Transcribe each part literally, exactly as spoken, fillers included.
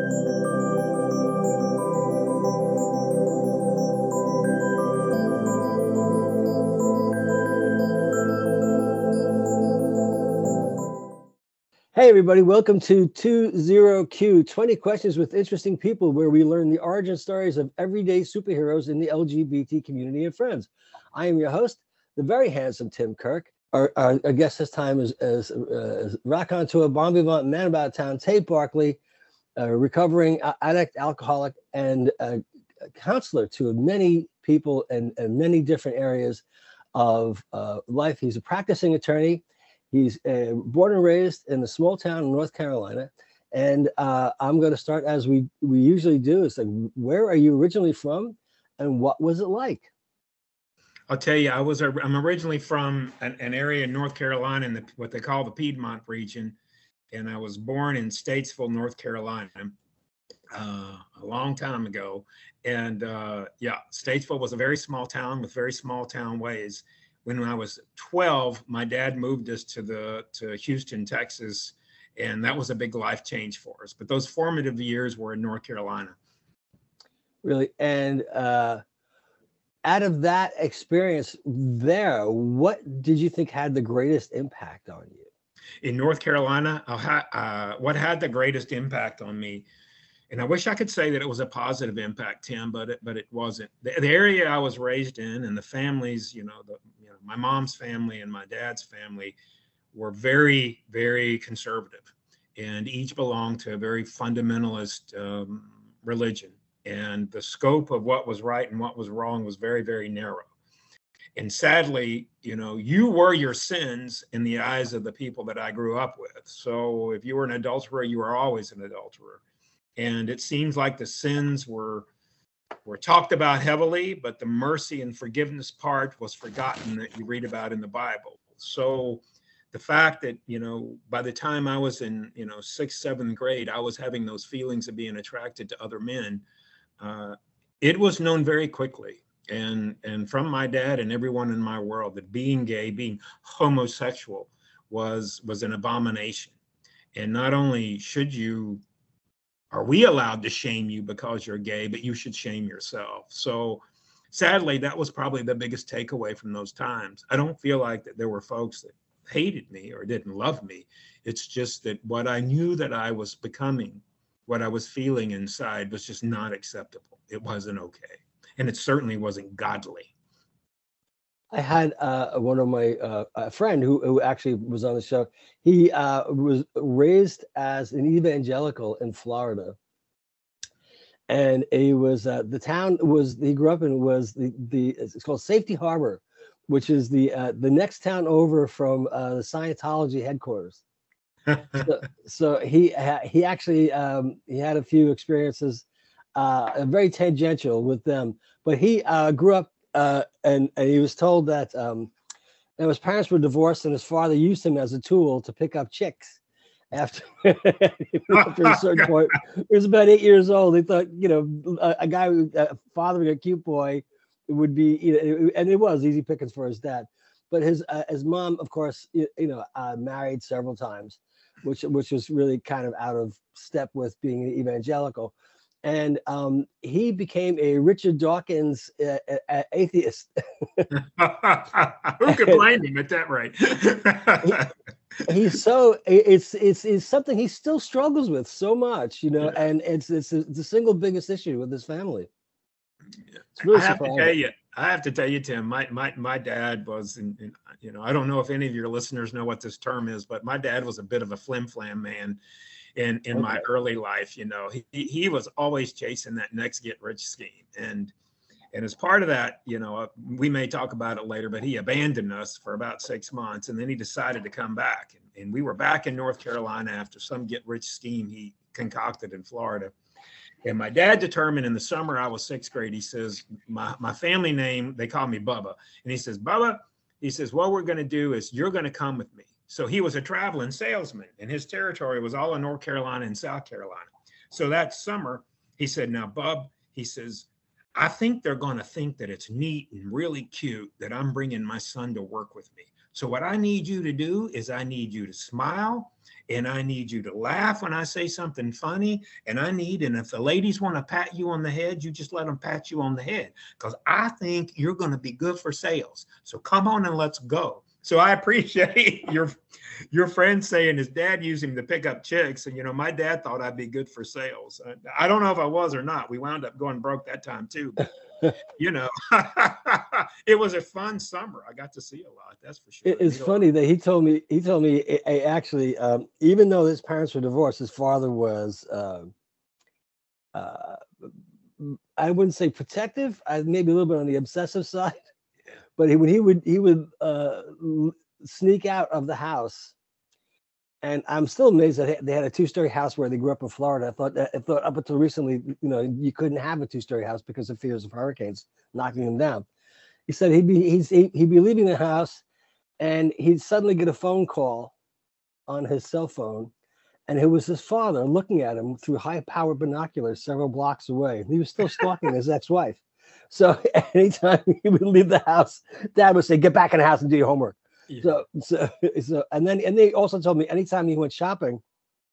Hey, everybody, welcome to two zero Q, twenty questions with interesting people, where we learn the origin stories of everyday superheroes in the L G B T community and friends. I am your host, the very handsome Tim Kirk. Our, our, our guest this time is, is, uh, is raconteur, bon vivant, man about town, Tate Barkley, a recovering addict, alcoholic, and a counselor to many people in, in many different areas of uh, life. He's a practicing attorney. He's uh, born and raised in a small town in North Carolina. And uh, I'm going to start as we, we usually do. It's like, where are you originally from and what was it like? I'll tell you, I was, I'm originally from an, an area in North Carolina in the, what they call the Piedmont region. And I was born in Statesville, North Carolina, uh, a long time ago. And uh, yeah, Statesville was a very small town with very small town ways. When I was twelve, my dad moved us to the to Houston, Texas, and that was a big life change for us. But those formative years were in North Carolina. Really? And uh, out of that experience there, what did you think had the greatest impact on you? In North Carolina, uh, what had the greatest impact on me, and I wish I could say that it was a positive impact, Tim, but it, but it wasn't. The, the area I was raised in and the families, you know, the, you know, my mom's family and my dad's family were very, very conservative, and each belonged to a very fundamentalist um, religion. And the scope of what was right and what was wrong was very, very narrow. And sadly, you know, you were your sins in the eyes of the people that I grew up with. So if you were an adulterer, you were always an adulterer. And it seems like the sins were were talked about heavily, but the mercy and forgiveness part was forgotten that you read about in the Bible. So the fact that, you know, by the time I was in, you know, sixth, seventh grade, I was having those feelings of being attracted to other men. Uh, it was known very quickly. And, and from my dad and everyone in my world, that being gay, being homosexual was, was an abomination. And not only should you Are we allowed to shame you because you're gay, but you should shame yourself. So sadly, that was probably the biggest takeaway from those times. I don't feel like that there were folks that hated me or didn't love me. It's just that what I knew that I was becoming, what I was feeling inside, was just not acceptable. It wasn't okay. And it certainly wasn't godly. I had uh, one of my uh, a friend who, who actually was on the show. He uh, was raised as an evangelical in Florida, and he was uh, the town was he grew up in was the the it's called Safety Harbor, which is the uh, the next town over from uh, the Scientology headquarters. so, so he ha- he actually um, he had a few experiences, uh, very tangential with them, but he uh, grew up. Uh, and, and he was told that um, that his parents were divorced and his father used him as a tool to pick up chicks. After, after a certain point, he was about eight years old. They thought, you know, a, a guy uh, fathering a cute boy would be, you know, and it was easy pickings for his dad. But his uh, his mom, of course, you, you know, uh, married several times, which which was really kind of out of step with being an evangelical. And um, he became a Richard Dawkins uh, uh, atheist. Who could blame him at that rate? he, he's so it's it's it's something he still struggles with so much, you know, yeah. and it's it's the single biggest issue with his family. It's really I have surprising. to tell you, I have to tell you, Tim. My my my dad was, in, in, you know, I don't know if any of your listeners know what this term is, but my dad was a bit of a flim flam man. In, in okay. my early life, you know, he he was always chasing that next get rich scheme. And and as part of that, you know, we may talk about it later, but he abandoned us for about six months. And then he decided to come back. And, and we were back in North Carolina after some get rich scheme he concocted in Florida. And my dad determined in the summer I was sixth grade, he says, my, my family name, they call me Bubba. And he says, Bubba, he says, what we're going to do is you're going to come with me. So he was a traveling salesman, and his territory was all in North Carolina and South Carolina. So that summer, he said, now, Bub, he says, I think they're going to think that it's neat and really cute that I'm bringing my son to work with me. So what I need you to do is I need you to smile, and I need you to laugh when I say something funny. And I need, and if the ladies want to pat you on the head, you just let them pat you on the head, because I think you're going to be good for sales. So come on and let's go. So I appreciate your your friend saying his dad used him to pick up chicks. And, you know, my dad thought I'd be good for sales. I, I don't know if I was or not. We wound up going broke that time too. But, you know, it was a fun summer. I got to see a lot. That's for sure. It's funny that he told me, he told me eh, eh, actually, um, even though his parents were divorced, his father was, uh, uh, I wouldn't say protective, I, maybe a little bit on the obsessive side. But he, when he would he would uh, sneak out of the house, and I'm still amazed that they had a two-story house where they grew up in Florida. I thought that I thought up until recently, you know, you couldn't have a two-story house because of fears of hurricanes knocking them down. He said he'd be he's, he'd be leaving the house, and he'd suddenly get a phone call on his cell phone, and it was his father looking at him through high-powered binoculars several blocks away. He was still stalking his ex-wife. So anytime he would leave the house, Dad would say, "Get back in the house and do your homework." Yeah. So, so, so, and then, and they also told me anytime he went shopping,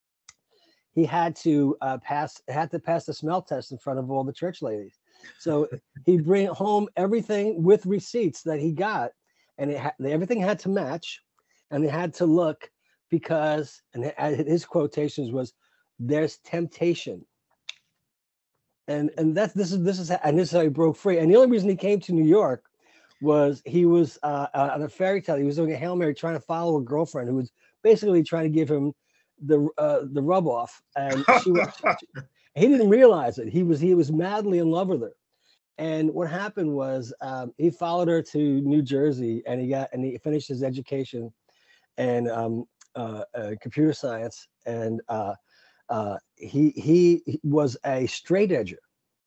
he had to uh, pass, had to pass the smell test in front of all the church ladies. So he'd bring home everything with receipts that he got, and it ha- everything had to match, and they had to look because, and his quotations was, "There's temptation." And and that's this is this is and this is how he broke free. And the only reason he came to New York was he was uh, on a fairy tale. He was doing a Hail Mary, trying to follow a girlfriend who was basically trying to give him the uh, the rub off. And she, was, she, he didn't realize it. He was he was madly in love with her. And what happened was um, he followed her to New Jersey, and he got and he finished his education in um, uh, uh, computer science, and uh, uh, he he was a straight edger.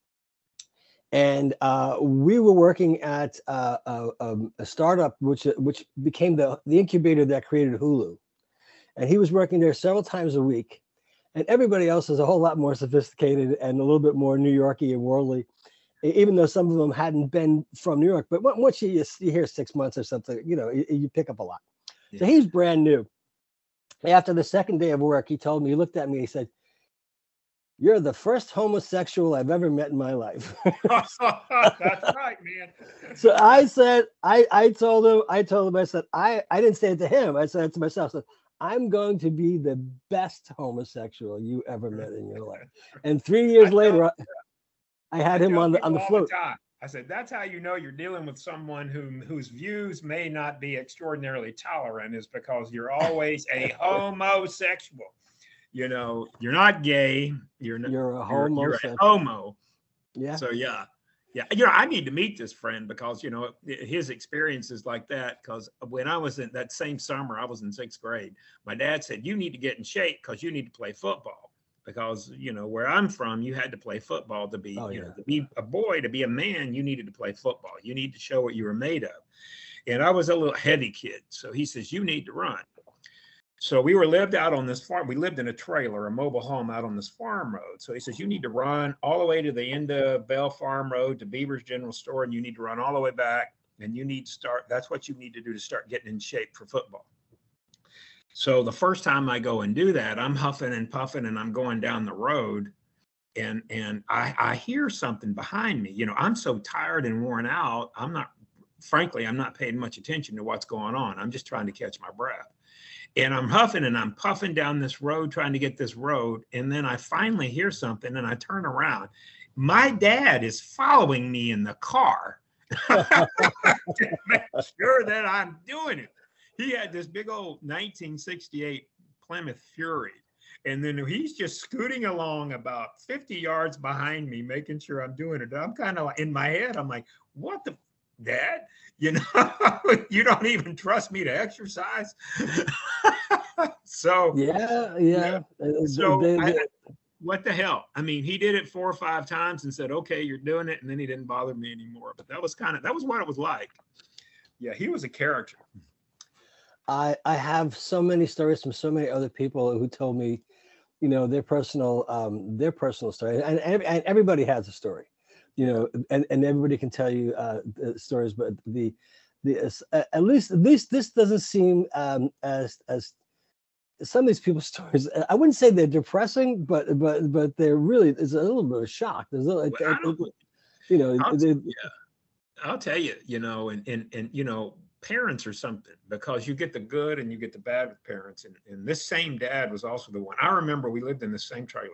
And uh, we were working at uh, a, um, a startup, which which became the the incubator that created Hulu. And he was working there several times a week. And everybody else is a whole lot more sophisticated and a little bit more New Yorky and worldly, even though some of them hadn't been from New York. But once you, you hear six months or something, you know, you, you pick up a lot. Yeah. So he's brand new. After the second day of work, he told me, he looked at me, he said, "You're the first homosexual I've ever met in my life." That's right, man. So I said, I, I told him, I told him, I said, I, I didn't say it to him. I said it to myself. I said, "I'm going to be the best homosexual you ever met in your life." And three years I later, I, I had I him on the on the float. The I said, that's how you know you're dealing with someone who, whose views may not be extraordinarily tolerant, is because you're always a homosexual. You know, you're not gay. You're not, you're a homo. You're, you're a homo. Yeah. So yeah, yeah. You know, I need to meet this friend because, you know, his experiences like that. Because when I was in that same summer, I was in sixth grade. My dad said, "You need to get in shape because you need to play football." Because, you know, where I'm from, you had to play football to be, oh, you yeah. know, to be a boy, to be a man, you needed to play football. You need to show what you were made of. And I was a little heavy kid. So he says, "You need to run." So we were lived out on this farm. We lived in a trailer, a mobile home out on this farm road. So he says, "You need to run all the way to the end of Bell Farm Road to Beaver's General Store, and you need to run all the way back. And you need to start, that's what you need to do to start getting in shape for football." So the first time I go and do that, I'm huffing and puffing and I'm going down the road, and and I, I hear something behind me. You know, I'm so tired and worn out. I'm not, frankly, I'm not paying much attention to what's going on. I'm just trying to catch my breath. And I'm huffing and I'm puffing down this road, trying to get this road. And then I finally hear something and I turn around. My dad is following me in the car to make sure that I'm doing it. He had this big old nineteen sixty-eight Plymouth Fury. And then he's just scooting along about fifty yards behind me, making sure I'm doing it. I'm kind of like, in my head, I'm like, "What the, Dad? You know, you don't even trust me to exercise." So, yeah, yeah. yeah. So, they, they, I, what the hell? I mean, he did it four or five times and said, "Okay, you're doing it." And then he didn't bother me anymore. But that was kind of, that was what it was like. Yeah, he was a character. I, I have so many stories from so many other people who told me, you know, their personal um, their personal story, and, and and everybody has a story, you know, and, and everybody can tell you uh, stories. But the the uh, at least at least this doesn't seem um, as as some of these people's stories. I wouldn't say they're depressing, but but but they're really it's a little bit of shock. There's a, Well, I don't, you know, I'll, they, yeah, I'll tell you, you know, and and and you know, parents are something, because you get the good and you get the bad with parents. And and this same dad was also the one. I remember we lived in the same trailer,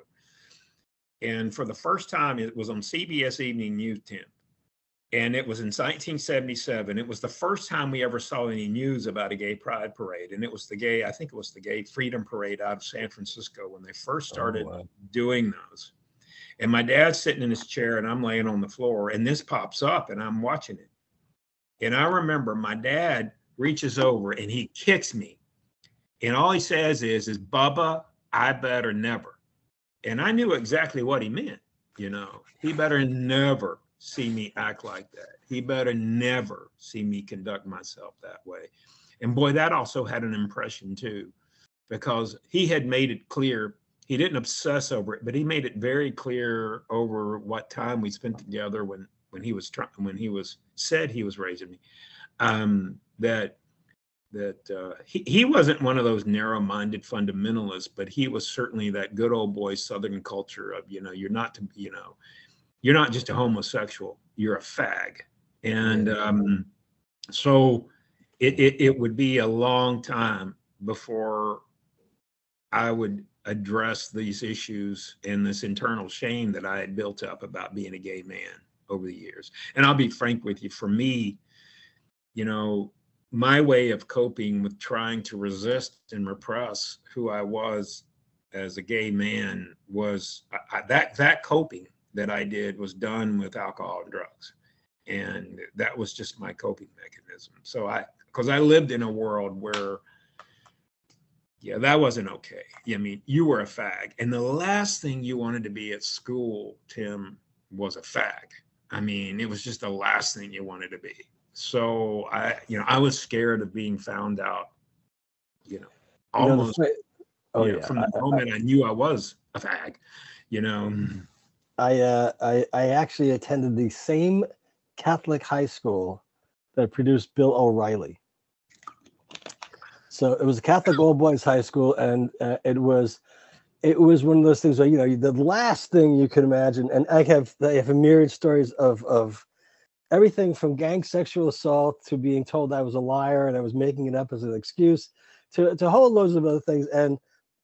and for the first time, it was on C B S Evening News, Tim. And it was in nineteen seventy-seven. It was the first time we ever saw any news about a gay pride parade. And it was the gay, I think it was the Gay Freedom Parade out of San Francisco when they first started oh, wow. doing those. And my dad's sitting in his chair and I'm laying on the floor, and this pops up and I'm watching it. And I remember my dad reaches over and he kicks me. And all he says is, is Bubba, I better never. And I knew exactly what he meant. You know, he better never see me act like that. He better never see me conduct myself that way. And boy, that also had an impression too, because he had made it clear. He didn't obsess over it, but he made it very clear over what time we spent together when when he was trying when he was said he was raising me, um, that that uh, he he wasn't one of those narrow-minded fundamentalists, but he was certainly that good old boy Southern culture of, you know, you're not to you know. You're not just a homosexual, you're a fag. And um, so it, it, it would be a long time before I would address these issues and this internal shame that I had built up about being a gay man over the years. And I'll be frank with you, for me, you know, my way of coping with trying to resist and repress who I was as a gay man was I, I, that that coping that I did was done with alcohol and drugs. And that was just my coping mechanism. So I, because I lived in a world where, yeah, that wasn't okay. I mean, you were a fag. And the last thing you wanted to be at school, Tim, was a fag. I mean, it was just the last thing you wanted to be. So I, you know, I was scared of being found out, you know, almost, you know, oh, you know, yeah. from the I, moment I, I knew I was a fag, you know. I, uh, I I actually attended the same Catholic high school that produced Bill O'Reilly. So it was a Catholic all boys high school, and uh, it was it was one of those things where, you know, the last thing you could imagine. And I have I have a myriad stories of of everything from gang sexual assault to being told I was a liar and I was making it up as an excuse to to whole loads of other things. And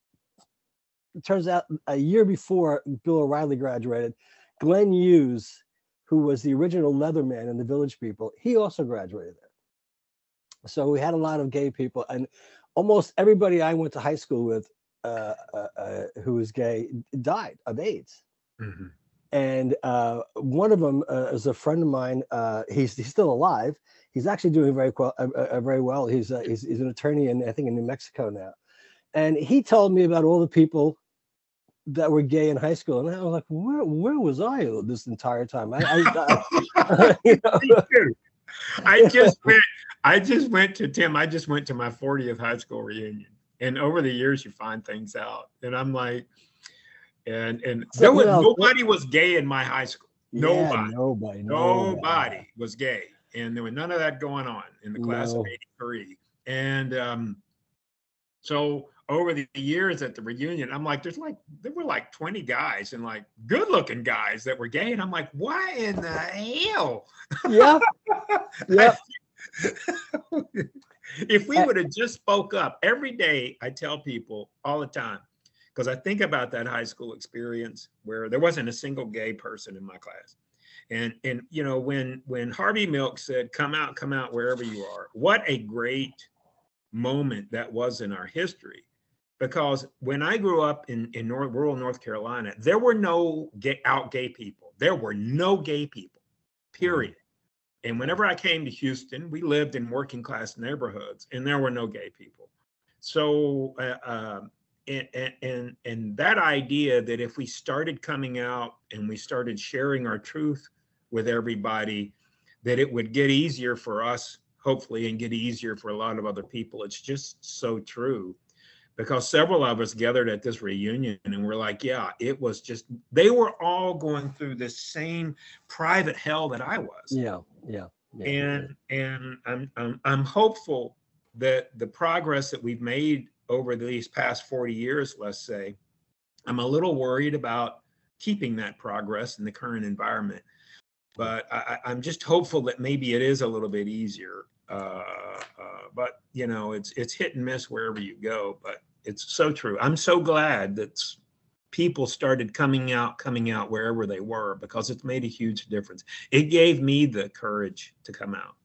it turns out a year before Bill O'Reilly graduated, Glenn Hughes, who was the original Leatherman in the Village People, he also graduated there. So we had a lot of gay people, and almost everybody I went to high school with uh, uh, uh, who was gay died of AIDS. Mm-hmm. And uh, one of them uh, is a friend of mine. Uh, he's he's still alive. He's actually doing very well. Uh, uh, very well. He's, uh, he's he's an attorney in, I think, in New Mexico now. And he told me about all the people that were gay in high school, and I was like, "Where, where was I this entire time?" I, I, I, you know. I just went. I just went to Tim. I just went to my fortieth high school reunion, and over the years, you find things out, and I'm like, and and so, there was know, nobody was gay in my high school. Nobody, yeah, nobody, nobody, nobody was gay, and there was none of that going on in the class no. of eighty-three, and um, so. Over the years at the reunion, I'm like, there's like, there were like twenty guys and like good looking guys that were gay. And I'm like, why in the hell? Yeah. Yeah. If we would have just spoke up every day, I tell people all the time, because I think about that high school experience where there wasn't a single gay person in my class. And, and, you know, when, when Harvey Milk said, come out, come out wherever you are, what a great moment that was in our history. Because when I grew up in, in North, rural North Carolina, there were no gay, out gay people. There were no gay people, period. And whenever I came to Houston, we lived in working class neighborhoods, and there were no gay people. So, uh, uh, and, and, and that idea that if we started coming out and we started sharing our truth with everybody, that it would get easier for us, hopefully, and get easier for a lot of other people. It's just so true. Because several of us gathered at this reunion and we're like, yeah, it was just, they were all going through the same private hell that I was. Yeah, yeah. Yeah, and and I'm I'm I'm hopeful that the progress that we've made over these past forty years, let's say, I'm a little worried about keeping that progress in the current environment. But I, I'm just hopeful that maybe it is a little bit easier. Uh, uh, but you know, it's it's hit and miss wherever you go. But it's so true. I'm so glad that people started coming out, coming out wherever they were, because it's made a huge difference. It gave me the courage to come out.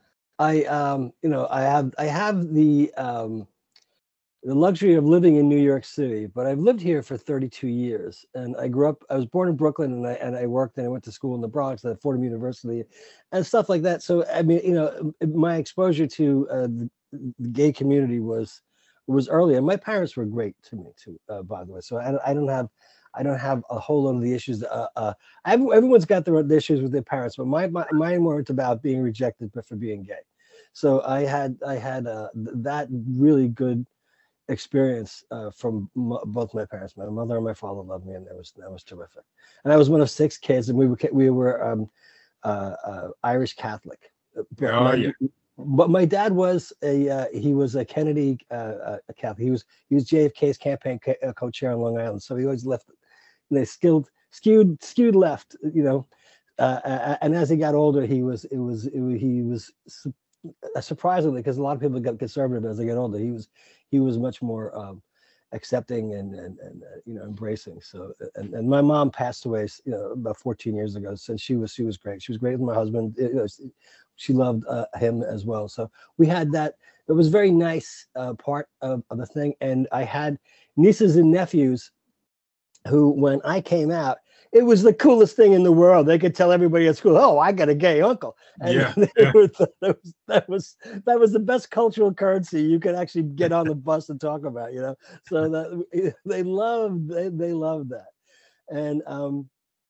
I um, you know, I have I have the um, the luxury of living in New York City, but I've lived here for thirty-two years, and I grew up. I was born in Brooklyn, and I and I worked and I went to school in the Bronx at Fordham University, and stuff like that. So I mean, you know, my exposure to uh, the, the gay community was was early, and my parents were great to me too. Uh, by the way, so I, I don't have. I don't have a whole lot of the issues. Uh, uh, I've, everyone's got their issues with their parents, but my, my mine weren't about being rejected, but for being gay. So I had I had uh, that really good experience uh, from m- both my parents. My mother and my father loved me, and that was that was terrific. And I was one of six kids, and we were we were um, uh, uh, Irish Catholic. But Oh my yeah. but my dad was a uh, he was a Kennedy uh, a Catholic. He was he was J F K's campaign co- co-chair on Long Island, so he always left. They skilled skewed skewed left, you know. Uh, and as he got older, he was it was it, he was surprisingly, because a lot of people get conservative as they get older. He was he was much more um, accepting and and, and uh, you know, embracing. So and, and my mom passed away, you know, about fourteen years ago. So she was she was great. She was great with my husband. You know, she loved uh, him as well. So we had that. It was a very nice uh, part of, of the thing. And I had nieces and nephews who, when I came out, it was the coolest thing in the world. They could tell everybody at school, "Oh, I got a gay uncle," and Yeah, they yeah. were, that was that was that was the best cultural currency you could actually get on the bus and talk about. You know, so that they loved they they loved that, and um,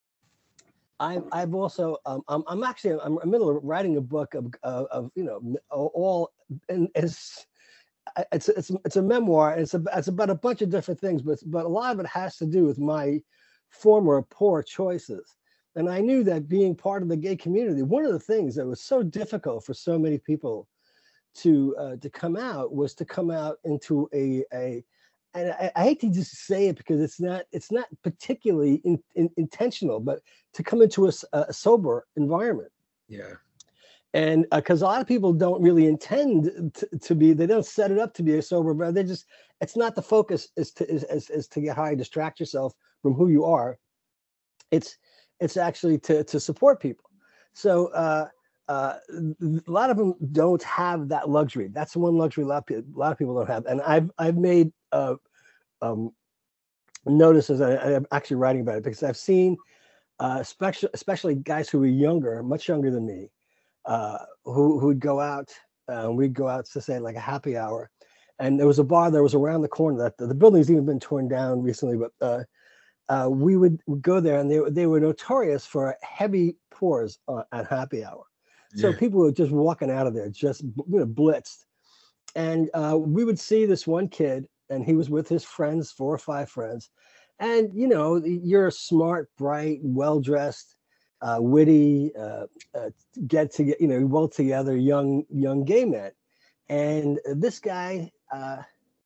I've I've also um, I'm I'm actually I'm in the middle of writing a book of of, of you know, all, and it's. It's it's it's a memoir. And it's a, it's about a bunch of different things, but but a lot of it has to do with my former poor choices. And I knew that being part of the gay community, one of the things that was so difficult for so many people to uh, to come out was to come out into a a and I, I hate to just say it because it's not it's not particularly in, in, intentional, but to come into a, a sober environment. Yeah. And because uh, a lot of people don't really intend to, to be, they don't set it up to be a sober, but they just, it's not the focus is to is, is, is to get high, distract yourself from who you are. It's it's actually to to support people. So uh, uh, a lot of them don't have that luxury. That's the one luxury a lot of people, a lot of people don't have. And I've I've made uh, um, notices. I, I'm actually writing about it because I've seen, uh, especially especially guys who were younger, much younger than me. Uh, who who'd go out, uh, we'd go out to say like a happy hour, and there was a bar that was around the corner. That the, the building's even been torn down recently, but uh, uh, we would, would go there, and they they were notorious for heavy pours uh, at happy hour. So Yeah. people were just walking out of there, just, you know, blitzed. And uh, we would see this one kid, and he was with his friends, four or five friends, and you know, you're smart, bright, well dressed. Uh, witty, uh, uh, get to get, you know, well together, young young gay men, and this guy, uh,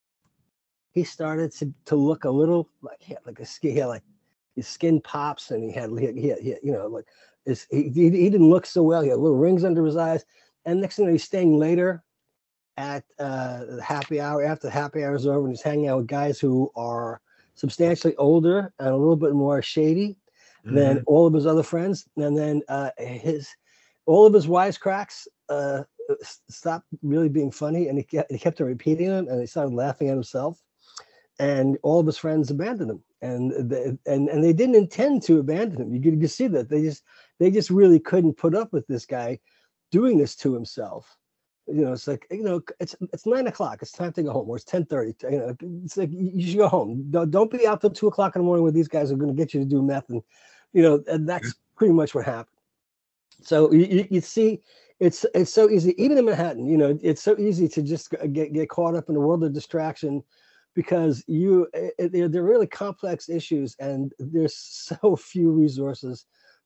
he started to, to look a little like he had like a skin, he had like his skin pops, and he had he had, he had, he had you know, like his, he, he he didn't look so well. He had little rings under his eyes, and next thing you know, he's staying later at uh, the happy hour after the happy hour is over, and he's hanging out with guys who are substantially older and a little bit more shady than Mhm. all of his other friends. And then uh, his all of his wisecracks uh, stopped really being funny, and he kept, he kept on repeating them, and he started laughing at himself. And all of his friends abandoned him, and they, and and they didn't intend to abandon him. You could, you could see that they just they just really couldn't put up with this guy doing this to himself. You know, it's like, you know, it's it's nine o'clock. It's time to go home. Or it's ten thirty. You know, it's like you should go home. Don't, don't be out till two o'clock in the morning where these guys are going to get you to do meth, and you know, and that's pretty much what happened. So you, you see, it's it's so easy, even in Manhattan. You know, it's so easy to just get get caught up in the world of distraction, because you it, they're, they're really complex issues, and there's so few resources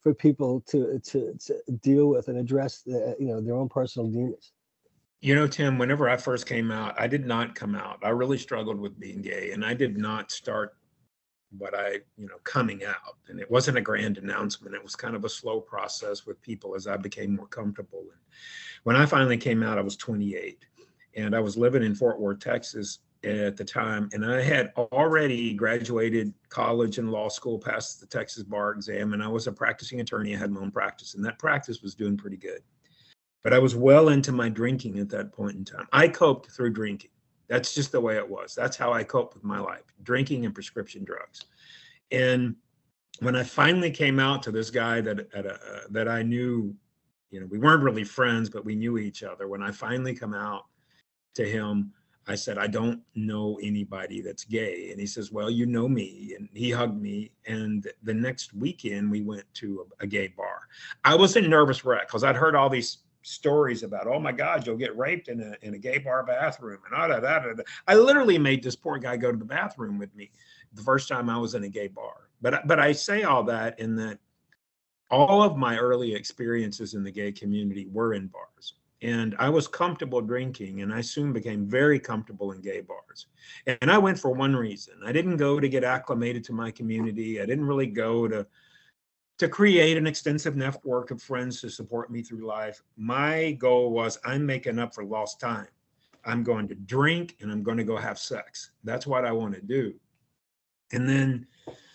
for people to to, to deal with and address the, you know, their own personal demons. You know, Tim, whenever I first came out, I did not come out. I really struggled with being gay, and I did not start what I, you know, coming out. And it wasn't a grand announcement. It was kind of a slow process with people as I became more comfortable. And when I finally came out, I was twenty-eight, and I was living in Fort Worth, Texas at the time. And I had already graduated college and law school, passed the Texas bar exam, and I was a practicing attorney. I had my own practice, and that practice was doing pretty good. But I was well into my drinking at that point in time. I coped through drinking. That's just the way it was. That's how I coped with my life, drinking and prescription drugs. And when I finally came out to this guy that at a, uh, that I knew, you know, we weren't really friends, but we knew each other. When I finally come out to him, I said, I don't know anybody that's gay. And he says, well, you know me. And he hugged me. And the next weekend, we went to a, a gay bar. I was a nervous wreck because I'd heard all these stories about, oh my God, you'll get raped in a in a gay bar bathroom, and all that, that, that. I literally made this poor guy go to the bathroom with me the first time I was in a gay bar. But but I say all that in that all of my early experiences in the gay community were in bars, and I was comfortable drinking, and I soon became very comfortable in gay bars. And I went for one reason. I didn't go to get acclimated to my community. I didn't really go to to create an extensive network of friends to support me through life. My goal was, I'm making up for lost time. I'm going to drink and I'm going to go have sex. That's what I want to do. And then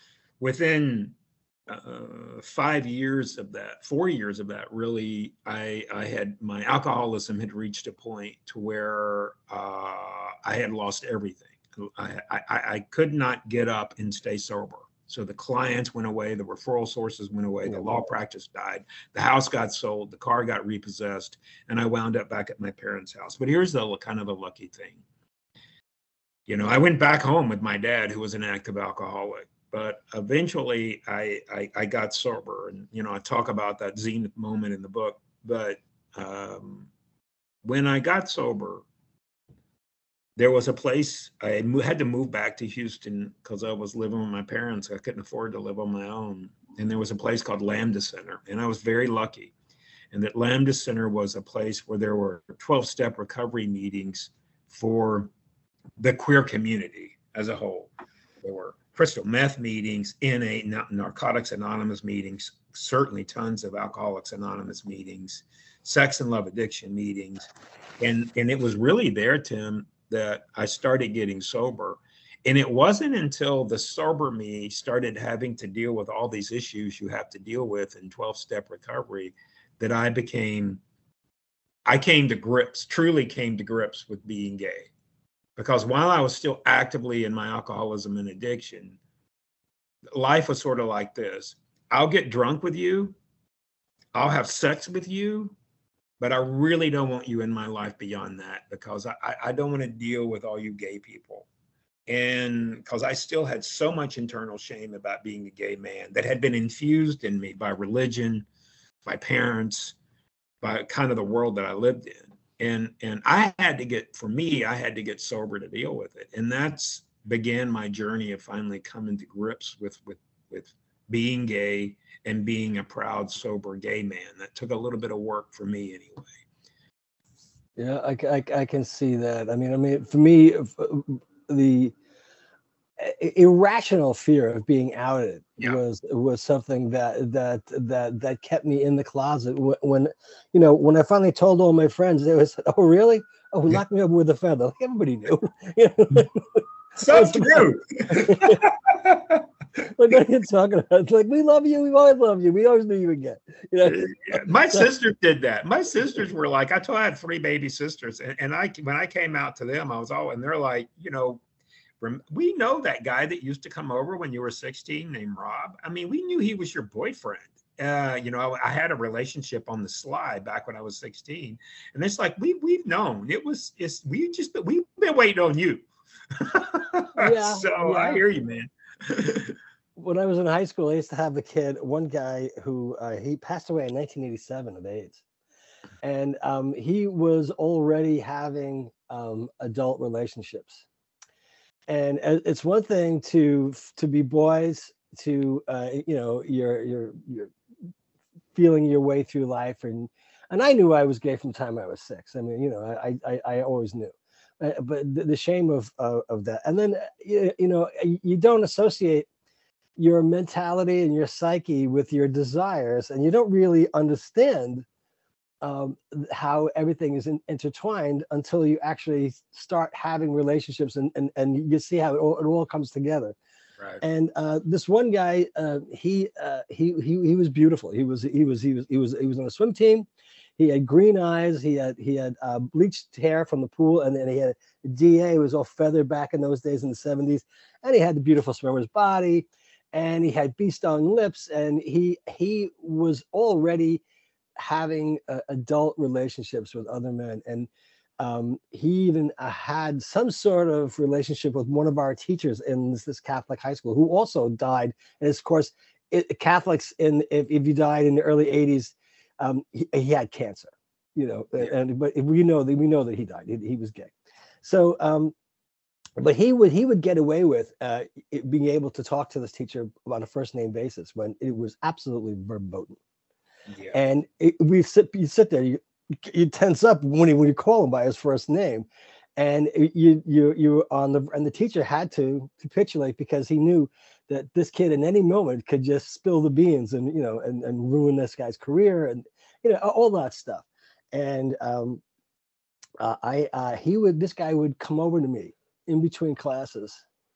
within uh, five years of that, four years of that, really, I, I had, my alcoholism had reached a point to where uh, I had lost everything. I, I, I could not get up and stay sober. So the clients went away, the referral sources went away, the law practice died, the house got sold, the car got repossessed, and I wound up back at my parents' house. But here's the kind of the lucky thing. You know, I went back home with my dad, who was an active alcoholic, but eventually I, I, I got sober. And, you know, I talk about that zenith moment in the book. But um, when I got sober, there was a place, I had to move back to Houston because I was living with my parents. I couldn't afford to live on my own. And there was a place called Lambda Center. And I was very lucky. And that Lambda Center was a place where there were twelve-step recovery meetings for the queer community as a whole. There were crystal meth meetings, N A, Narcotics Anonymous meetings, certainly tons of Alcoholics Anonymous meetings, sex and love addiction meetings. And, and it was really there, Tim, that I started getting sober. And it wasn't until the sober me started having to deal with all these issues you have to deal with in twelve-step recovery that I became, I came to grips, truly came to grips with being gay. Because while I was still actively in my alcoholism and addiction, life was sort of like this. I'll get drunk with you, I'll have sex with you, but I really don't want you in my life beyond that, because I, I don't want to deal with all you gay people. And because I still had so much internal shame about being a gay man that had been infused in me by religion, by parents, by kind of the world that I lived in. And, and I had to get, for me, I had to get sober to deal with it. And that's began my journey of finally coming to grips with, with, with being gay and being a proud, sober gay man. That took a little bit of work for me anyway. Yeah, I, I, I can see that. I mean, I mean, for me, the irrational fear of being outed yeah. was was something that that that that kept me in the closet. When, you know, when I finally told all my friends, they was, oh really? Oh, yeah. Knock me over with a feather. Like, everybody knew. So true. Like, what are you talking about? It's like, we love you. We always love you. We always knew you would get. You know? Yeah. My sisters did that. My sisters were like, I told I had three baby sisters, and, and I when I came out to them, I was all, and they're like, you know, we know that guy that used to come over when you were sixteen named Rob. I mean, we knew he was your boyfriend. Uh, you know, I, I had a relationship on the sly back when I was sixteen, and it's like we we've known it was. It's we just we've been waiting on you. Yeah. So yeah. I hear you, man. When I was in high school, I used to have a kid, one guy who uh, he passed away in nineteen eighty-seven of AIDS, and um, he was already having um, adult relationships. And it's one thing to to be boys, to uh, you know, you're you're you're feeling your way through life. And and I knew I was gay from the time I was six. I mean, you know, I I, I always knew. Uh, but the, the shame of, of of that, and then you, you know, you don't associate your mentality and your psyche with your desires, and you don't really understand um, how everything is in, intertwined until you actually start having relationships, and and, and you see how it all, it all comes together. Right. And uh, this one guy, uh, he, uh, he he he was beautiful. He was he was he was he was he was on a swim team. He had green eyes. He had he had uh, bleached hair from the pool, and then he had a D A. It was all feathered back in those days in the seventies, and he had the beautiful swimmer's body, and he had bee stung lips, and he he was already having uh, adult relationships with other men, and um, he even uh, had some sort of relationship with one of our teachers in this, this Catholic high school, who also died. And of course, it, Catholics in if, if you died in the early eighties, um, he, he had cancer, you know. Yeah. And but we know that we know that he died. He, he was gay, so. Um, but he would he would get away with uh, it, being able to talk to this teacher on a first name basis when it was absolutely verboten. Yeah. And it, we sit you sit there, you you tense up when you when you call him by his first name, and you you you on the and the teacher had to capitulate because he knew that this kid in any moment could just spill the beans and you know and, and ruin this guy's career and you know all that stuff. And um, uh, I uh, he would this guy would come over to me in between classes,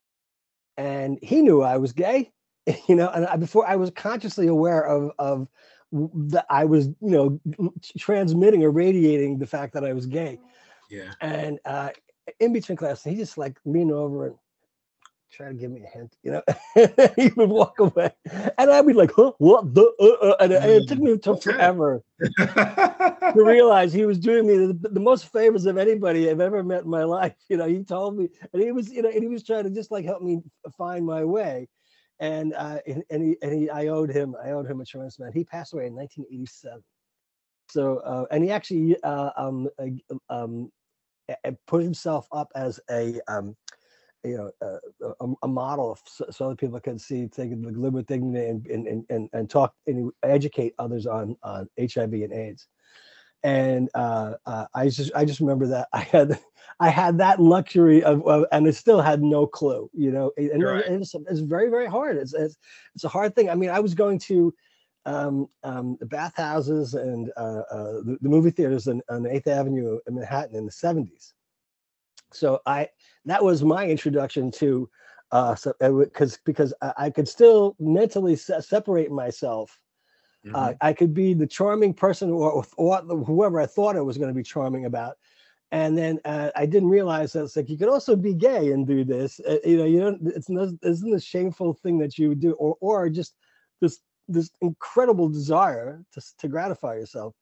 and he knew I was gay, you know, and I, before I was consciously aware of of that I was, you know, transmitting or radiating the fact that I was gay. Yeah. And uh, in between classes, he just like leaned over and try to give me a hint, you know. He would walk away, and I'd be like, "Huh, what the?" Uh, uh, and, and it took me until okay. forever to realize he was doing me the, the most favors of anybody I've ever met in my life. You know, he told me, and he was, you know, and he was trying to just like help me find my way. And uh, and, and he and he, I owed him, I owed him a tremendous amount. He passed away in nineteen eighty-seven. So, uh, and he actually uh, um, uh, um, put himself up as a um, you know, uh, a, a model so, so other people can see, take the live with dignity and and and and talk and educate others on on H I V and AIDS. And uh, uh, I just I just remember that I had I had that luxury of, of and I still had no clue, you know. And, right. and it's, it's very very hard. It's, it's it's a hard thing. I mean, I was going to um, um, the bathhouses and uh, uh, the, the movie theaters on, on eighth Avenue in Manhattan in the seventies. So I that was my introduction to uh, so because because I, I could still mentally se- separate myself. Mm-hmm. Uh, I could be the charming person or, or whoever I thought I was going to be charming about. And then uh, I didn't realize that it's like, you could also be gay and do this. Uh, you know, you don't, it's not, isn't a shameful thing that you would do, or, or just this, this incredible desire to, to gratify yourself.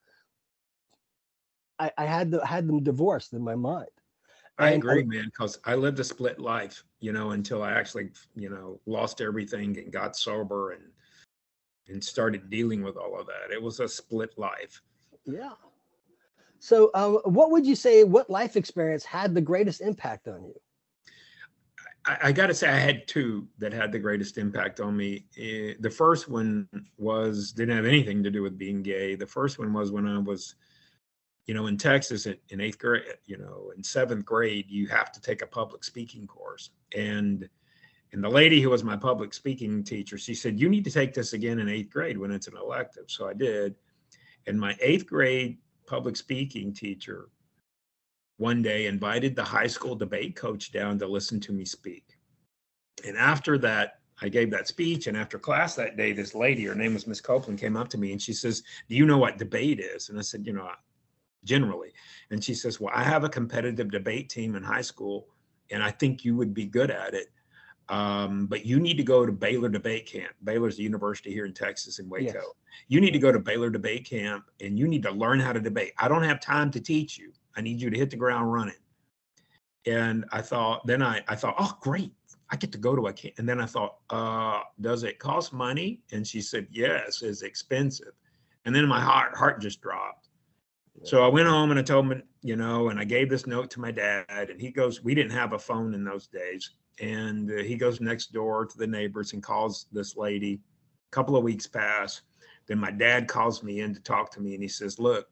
I, I had the, had them divorced in my mind. I and, agree, man, because I lived a split life, you know, until I actually, you know, lost everything and got sober and, and started dealing with all of that. It was a split life. Yeah. So um, what would you say, what life experience had the greatest impact on you? I, I got to say I had two that had the greatest impact on me. Uh, the first one was, didn't have anything to do with being gay. The first one was when I was, you know, in Texas in, in eighth grade, you know, in seventh grade, you have to take a public speaking course. And And the lady who was my public speaking teacher, she said, you need to take this again in eighth grade when it's an elective. So I did. And my eighth grade public speaking teacher one day invited the high school debate coach down to listen to me speak. And after that, I gave that speech. And after class that day, this lady, her name was Miss Copeland, came up to me and she says, do you know what debate is? And I said, you know, generally. And she says, well, I have a competitive debate team in high school, and I think you would be good at it. Um, but you need to go to Baylor Debate Camp. Baylor's a university here in Texas in Waco. Yes. You need to go to Baylor Debate Camp and you need to learn how to debate. I don't have time to teach you. I need you to hit the ground running. And I thought, then I, I thought, oh, great. I get to go to a camp. And then I thought, uh, does it cost money? And she said, yes, it's expensive. And then my heart, heart just dropped. So I went home and I told him, you know, and I gave this note to my dad, and he goes, we didn't have a phone in those days. And uh, he goes next door to the neighbors and calls this lady. A couple of weeks pass. Then my dad calls me in to talk to me, and he says, look,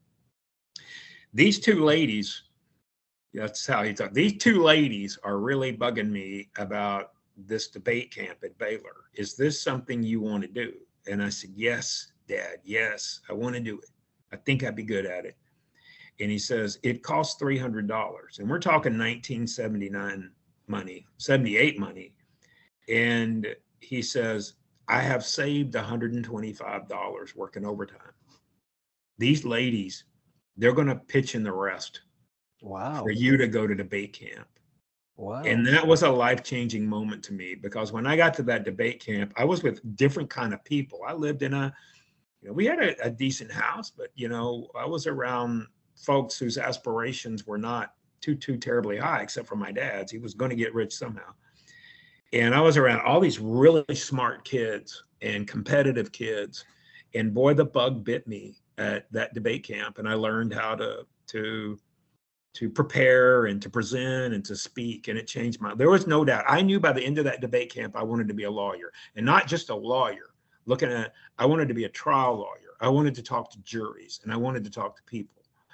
these two ladies, that's how he talked, these two ladies are really bugging me about this debate camp at Baylor. Is this something you want to do? And I said, yes, Dad, yes, I want to do it. I think I'd be good at it. And he says, it costs three hundred dollars. And we're talking nineteen seventy-nine money, seventy-eight money. And he says, I have saved one hundred twenty-five dollars working overtime. These ladies, they're going to pitch in the rest. Wow. For you to go to debate camp. Wow. And that was a life-changing moment to me, because when I got to that debate camp, I was with different kind of people. I lived in a, you know, we had a, a decent house, but, you know, I was around folks whose aspirations were not too, too terribly high, except for my dad's. He was going to get rich somehow. And I was around all these really smart kids and competitive kids. And boy, the bug bit me at that debate camp. And I learned how to, to, to prepare and to present and to speak. And it changed my, there was no doubt. I knew by the end of that debate camp, I wanted to be a lawyer, and not just a lawyer looking at, I wanted to be a trial lawyer. I wanted to talk to juries, and I wanted to talk to people.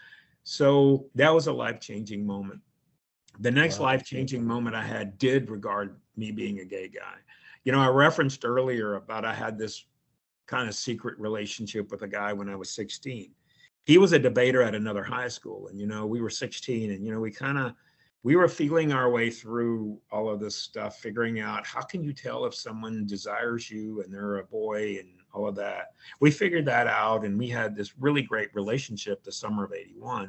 So that was a life-changing moment. The next wow. life-changing moment I had did regard me being a gay guy. You know, I referenced earlier about I had this kind of secret relationship with a guy when I was sixteen. He was a debater at another high school, and, you know, we were sixteen, and, you know, we kind of, we were feeling our way through all of this stuff, figuring out how can you tell if someone desires you and they're a boy and all of that. We figured that out, and we had this really great relationship the summer of eighty-one.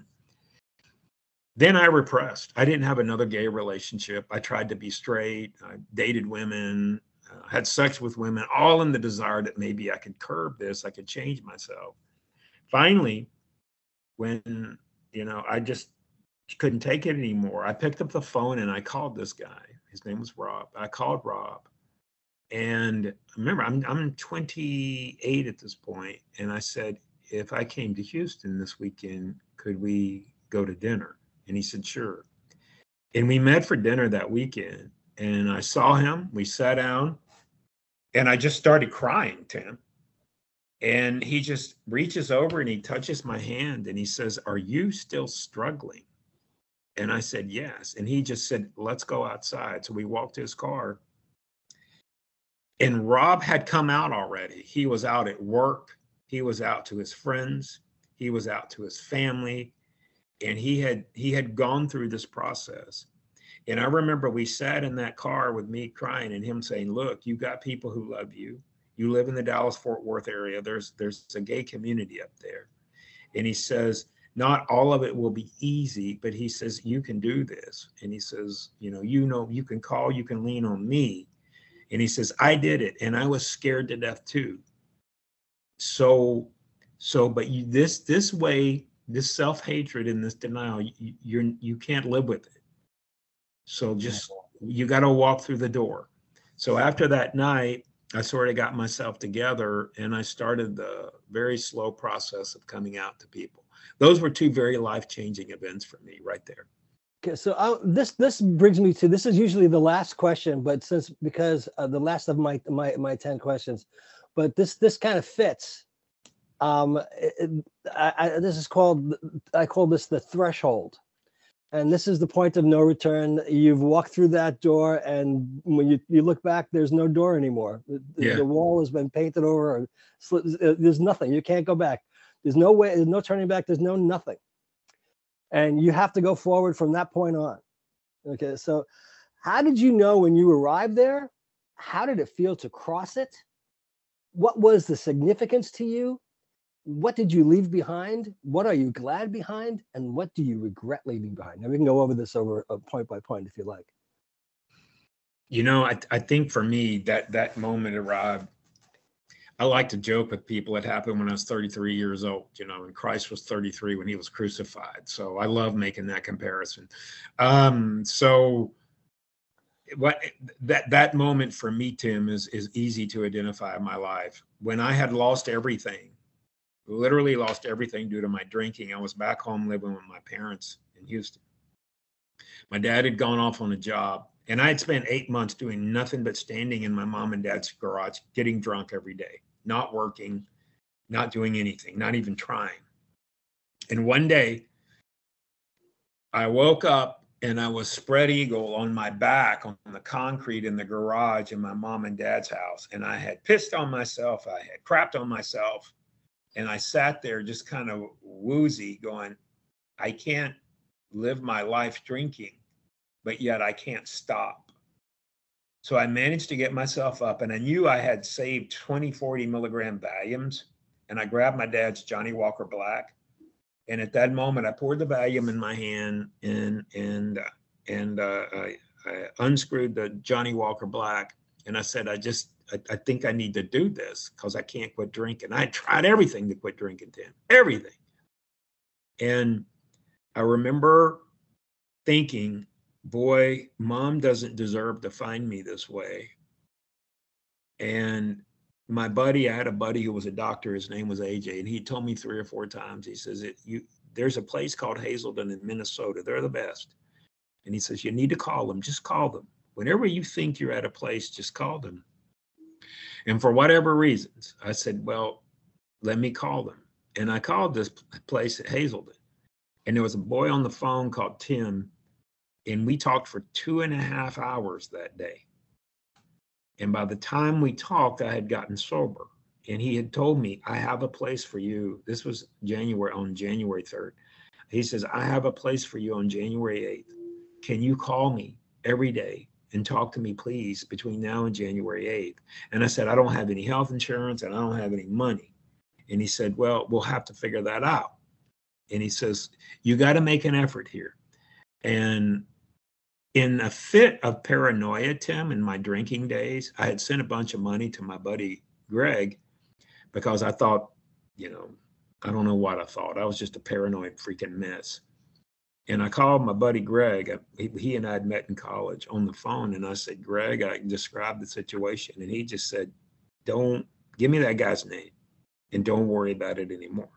Then I repressed. I didn't have another gay relationship. I tried to be straight. I dated women, uh, had sex with women, all in the desire that maybe I could curb this, I could change myself. Finally, when, you know, I just couldn't take it anymore, I picked up the phone and I called this guy. His name was Rob. I called Rob. And remember, I'm, I'm twenty-eight at this point. And I said, if I came to Houston this weekend, could we go to dinner? And he said, sure. And we met for dinner that weekend. And I saw him. We sat down. And I just started crying, Tim. And he just reaches over and he touches my hand and he says, are you still struggling? And I said, yes. And he just said, let's go outside. So we walked to his car. And Rob had come out already. He was out at work. He was out to his friends. He was out to his family. And he had he had gone through this process. And I remember we sat in that car with me crying and him saying, look, you got people who love you. You live in the Dallas-Fort Worth area. There's there's a gay community up there. And he says, not all of it will be easy, but he says, you can do this. And he says, you know, you know, you can call, you can lean on me. And he says, I did it. And I was scared to death too. So, so, but you, this, this way, this self-hatred and this denial, you, you're, you can't live with it. So just, you got to walk through the door. So after that night, I sort of got myself together and I started the very slow process of coming out to people. Those were two very life-changing events for me right there. Okay, so uh, this this brings me to, this is usually the last question, but since, because uh, the last of my, my, my ten questions, but this, this kind of fits. Um, it, I, I, this is called, I call this the threshold. And this is the point of no return. You've walked through that door, and when you, you look back, there's no door anymore. The, yeah. the wall has been painted over. Or there's nothing. You can't go back. There's no way. There's no turning back. There's no nothing. And you have to go forward from that point on. Okay. So how did you know when you arrived there? How did it feel to cross it? What was the significance to you? What did you leave behind? What are you glad behind? And what do you regret leaving behind? Now we can go over this over uh, point by point if you like. You know, I, I think for me, that that moment arrived. I like to joke with people. It happened when I was thirty-three years old, you know, and Christ was thirty-three when he was crucified. So I love making that comparison. Um, so what that that moment for me, Tim, is is easy to identify in my life. When I had lost everything, literally lost everything due to my drinking. I was back home living with my parents in Houston. My dad had gone off on a job, and I had spent eight months doing nothing but standing in my mom and dad's garage, getting drunk every day, not working, not doing anything, not even trying. And one day I woke up and I was spread eagle on my back on the concrete in the garage in my mom and dad's house. And I had pissed on myself. I had crapped on myself. And I sat there just kind of woozy going, I can't live my life drinking, but yet I can't stop. So I managed to get myself up, and I knew I had saved twenty, forty milligram Valiums. And I grabbed my dad's Johnnie Walker Black. And at that moment, I poured the Valium in my hand, and and uh, and uh, I, I unscrewed the Johnnie Walker Black, and I said, I just, I, I think I need to do this because I can't quit drinking. I tried everything to quit drinking, Tim, everything. And I remember thinking, boy, mom doesn't deserve to find me this way. And my buddy, I had a buddy who was a doctor. His name was A J, and he told me three or four times. He says, it, "You, there's a place called Hazelden in Minnesota. They're the best." And he says, "You need to call them. Just call them. Whenever you think you're at a place, just call them." And for whatever reasons, I said, "Well, let me call them." And I called this place at Hazelden, and there was a boy on the phone called Tim, and we talked for two and a half hours that day. And by the time we talked, I had gotten sober. And he had told me, "I have a place for you." This was January, on January third. He says, "I have a place for you on January eighth. Can you call me every day and talk to me, please, between now and January eighth?" And I said, "I don't have any health insurance and I don't have any money." And he said, "Well, we'll have to figure that out." And he says, "You got to make an effort here." And in a fit of paranoia, Tim, in my drinking days, I had sent a bunch of money to my buddy Greg because I thought, you know, I don't know what I thought. I was just a paranoid freaking mess. And I called my buddy Greg. He, he and I had met in college on the phone. And I said, "Greg," I described the situation. And he just said, "Don't give me that guy's name and don't worry about it anymore."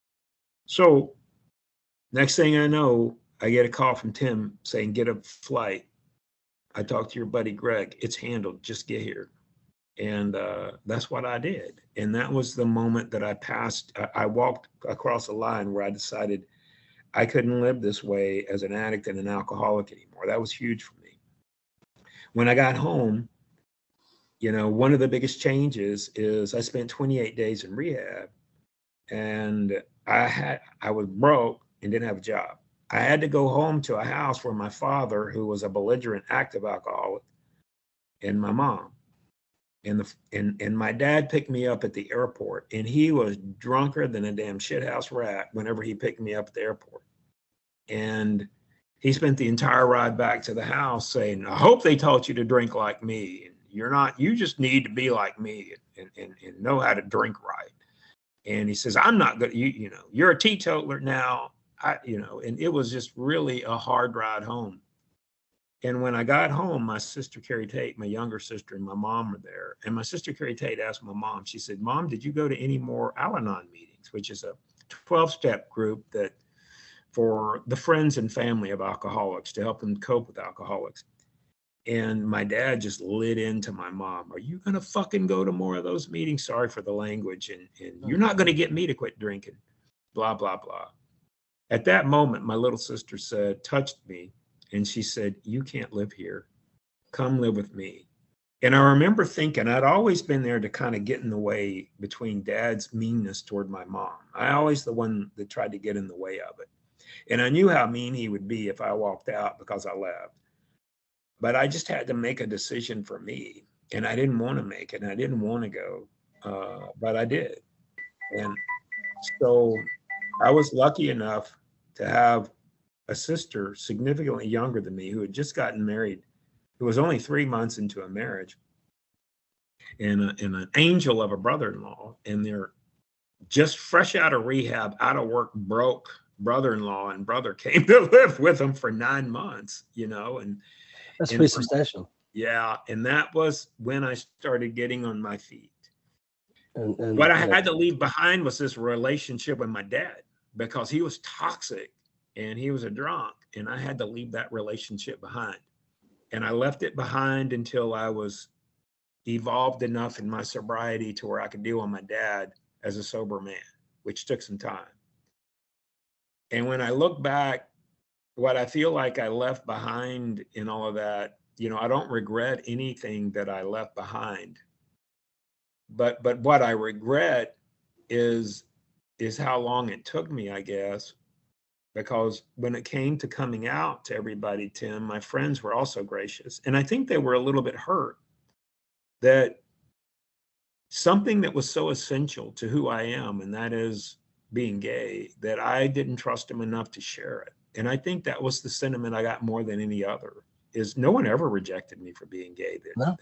So next thing I know, I get a call from Tim saying, "Get a flight. I talked to your buddy Greg. It's handled. Just get here." And uh, that's what I did. And that was the moment that I passed. I, I walked across a line where I decided I couldn't live this way as an addict and an alcoholic anymore. That was huge for me. When I got home, you know, one of the biggest changes is I spent twenty-eight days in rehab, and I had I was broke and didn't have a job. I had to go home to a house where my father, who was a belligerent active alcoholic, and my mom, and the and and my dad picked me up at the airport, and he was drunker than a damn shithouse rat whenever he picked me up at the airport. And he spent the entire ride back to the house saying, "I hope they taught you to drink like me. And you're not, you just need to be like me and, and, and know how to drink right." And he says, "I'm not good. You, you know, you're a teetotaler now." I, you know, and it was just really a hard ride home. And when I got home, my sister Carrie Tate, my younger sister, and my mom were there. And my sister Carrie Tate asked my mom, she said, "Mom, did you go to any more Al-Anon meetings?" Which is a twelve-step group that for the friends and family of alcoholics to help them cope with alcoholics. And my dad just lit into my mom. "Are you going to fucking go to more of those meetings? Sorry for the language. And, and you're not going to get me to quit drinking, blah, blah, blah." At that moment, my little sister said, touched me, and she said, "You can't live here. Come live with me." And I remember thinking I'd always been there to kind of get in the way between Dad's meanness toward my mom. I always the one that tried to get in the way of it. And I knew how mean he would be if I walked out because I left. But I just had to make a decision for me. And I didn't want to make it. And I didn't want to go. Uh, but I did. And so I was lucky enough to have a sister significantly younger than me who had just gotten married, who was only three months into a marriage, and, a, and an angel of a brother-in-law. And they're just fresh out of rehab, out of work, broke brother-in-law and brother came to live with them for nine months, you know, and that's and pretty for, substantial. Yeah. And that was when I started getting on my feet. And, and what I had to leave behind was this relationship with my dad, because he was toxic and he was a drunk, and I had to leave that relationship behind. And I left it behind until I was evolved enough in my sobriety to where I could deal with my dad. as a sober man, which took some time. And when I look back, what I feel like I left behind in all of that, you know, I don't regret anything that I left behind. But but what I regret is is how long it took me, I guess, because when it came to coming out to everybody, Tim, my friends were also gracious. And I think they were a little bit hurt that something that was so essential to who I am, and that is being gay, that I didn't trust them enough to share it. And I think that was the sentiment I got more than any other, is no one ever rejected me for being gay. No.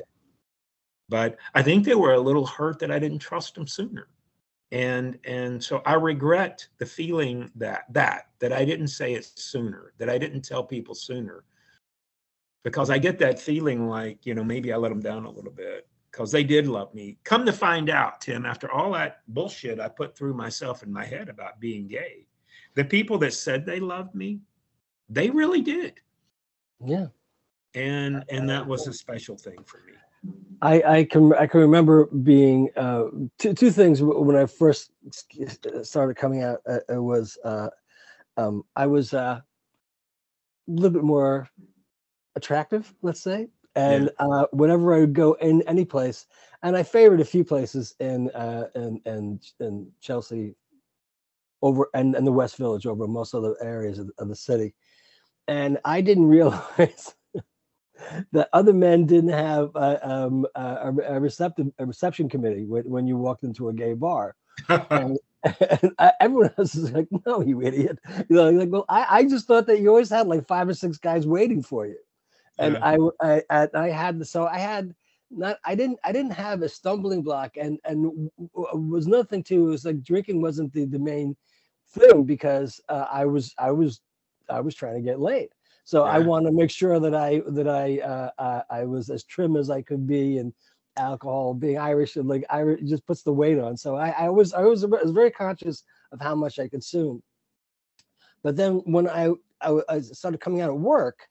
But I think they were a little hurt that I didn't trust them sooner. And and so I regret the feeling that that that I didn't say it sooner, that I didn't tell people sooner, because I get that feeling like, you know, maybe I let them down a little bit, because they did love me. Come to find out, Tim, after all that bullshit I put through myself in my head about being gay, the people that said they loved me, they really did. Yeah. And and that was a special thing for me. I, I can I can remember being uh, two two things when I first started coming out. Uh, it was uh, um, I was uh, a little bit more attractive, let's say, and yeah. uh, whenever I would go in any place, and I favored a few places in uh, in, in in Chelsea, over and, and the West Village over most other areas of, of the city, and I didn't realize that other men didn't have uh, um, uh, a, a receptive a reception committee when, when you walked into a gay bar. and, and I, everyone else is like, "No, you idiot!" You know, like, well, I, I just thought that you always had like five or six guys waiting for you, and yeah. I, I I had so I had not I didn't I didn't have a stumbling block, and and was nothing too. It was like drinking wasn't the, the main thing, because uh, I was I was I was trying to get laid. So yeah. I want to make sure that I that I uh, uh, I was as trim as I could be, and alcohol, being Irish, and like Irish just puts the weight on. So I, I was I was I was very conscious of how much I consumed. But then when I I, I started coming out at work,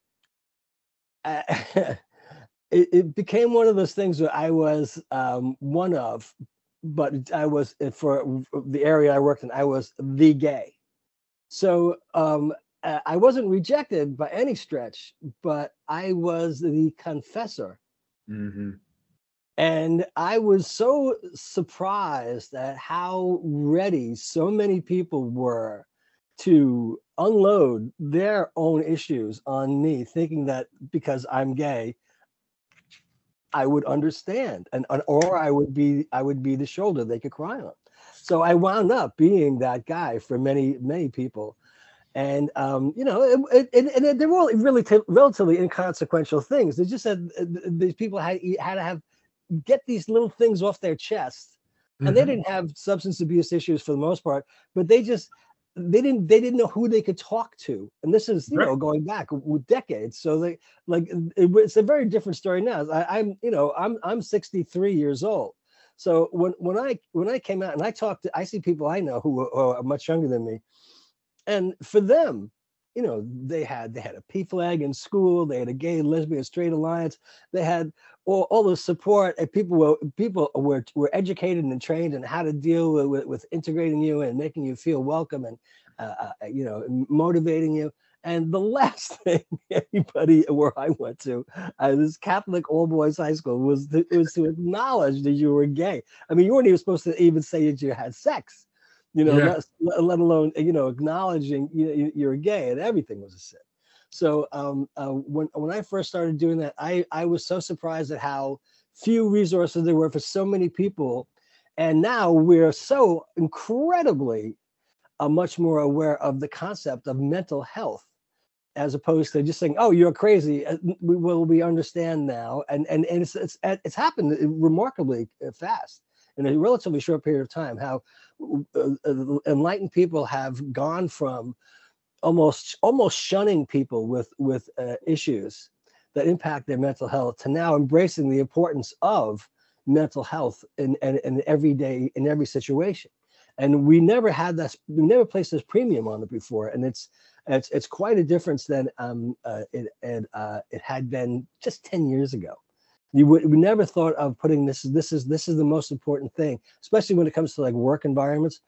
I, it, it became one of those things where I was um, one of, but I was for the area I worked in, I was the gay. So. Um, I wasn't rejected by any stretch, but I was the confessor. Mm-hmm. And I was so surprised at how ready so many people were to unload their own issues on me, thinking that because I'm gay, I would understand, and or I would be I would be the shoulder they could cry on. So I wound up being that guy for many, many people. And, um, you know, it, it, it, it, they were all really t- relatively inconsequential things. They just said uh, these people had, had to have get these little things off their chest. And mm-hmm. they didn't have substance abuse issues for the most part, but they just they didn't they didn't know who they could talk to. And this is, you right. know, going back with decades. So they like it, it's a very different story now. I, I'm, you know, I'm I'm sixty-three years old. So when when I when I came out and I talked to I see people I know who are, who are much younger than me. And for them, you know, they had they had a P flag in school, they had a gay, lesbian, straight alliance, they had all, all the support, and people were people were were educated and trained in how to deal with, with, with integrating you and making you feel welcome, and uh, uh, you know, motivating you. And the last thing anybody where I went to, uh, this Catholic all boys high school, was to, was to acknowledge that you were gay. I mean, you weren't even supposed to even say that you had sex. You know, yeah. let, let alone, you know, acknowledging you, you're gay, and everything was a sin. So um, uh, when when I first started doing that, I, I was so surprised at how few resources there were for so many people. And now we're so incredibly uh, much more aware of the concept of mental health, as opposed to just saying, "Oh, you're crazy." We will we understand now, and and and it's it's it's happened remarkably fast in a relatively short period of time. How uh, enlightened people have gone from almost almost shunning people with with uh, issues that impact their mental health to now embracing the importance of mental health in in, in every day in every situation. And we never had that. We never placed this premium on it before, and it's it's it's quite a difference than um uh, it it uh, it had been just ten years ago. You would we never thought of putting this. This is this is the most important thing, especially when it comes to like work environments.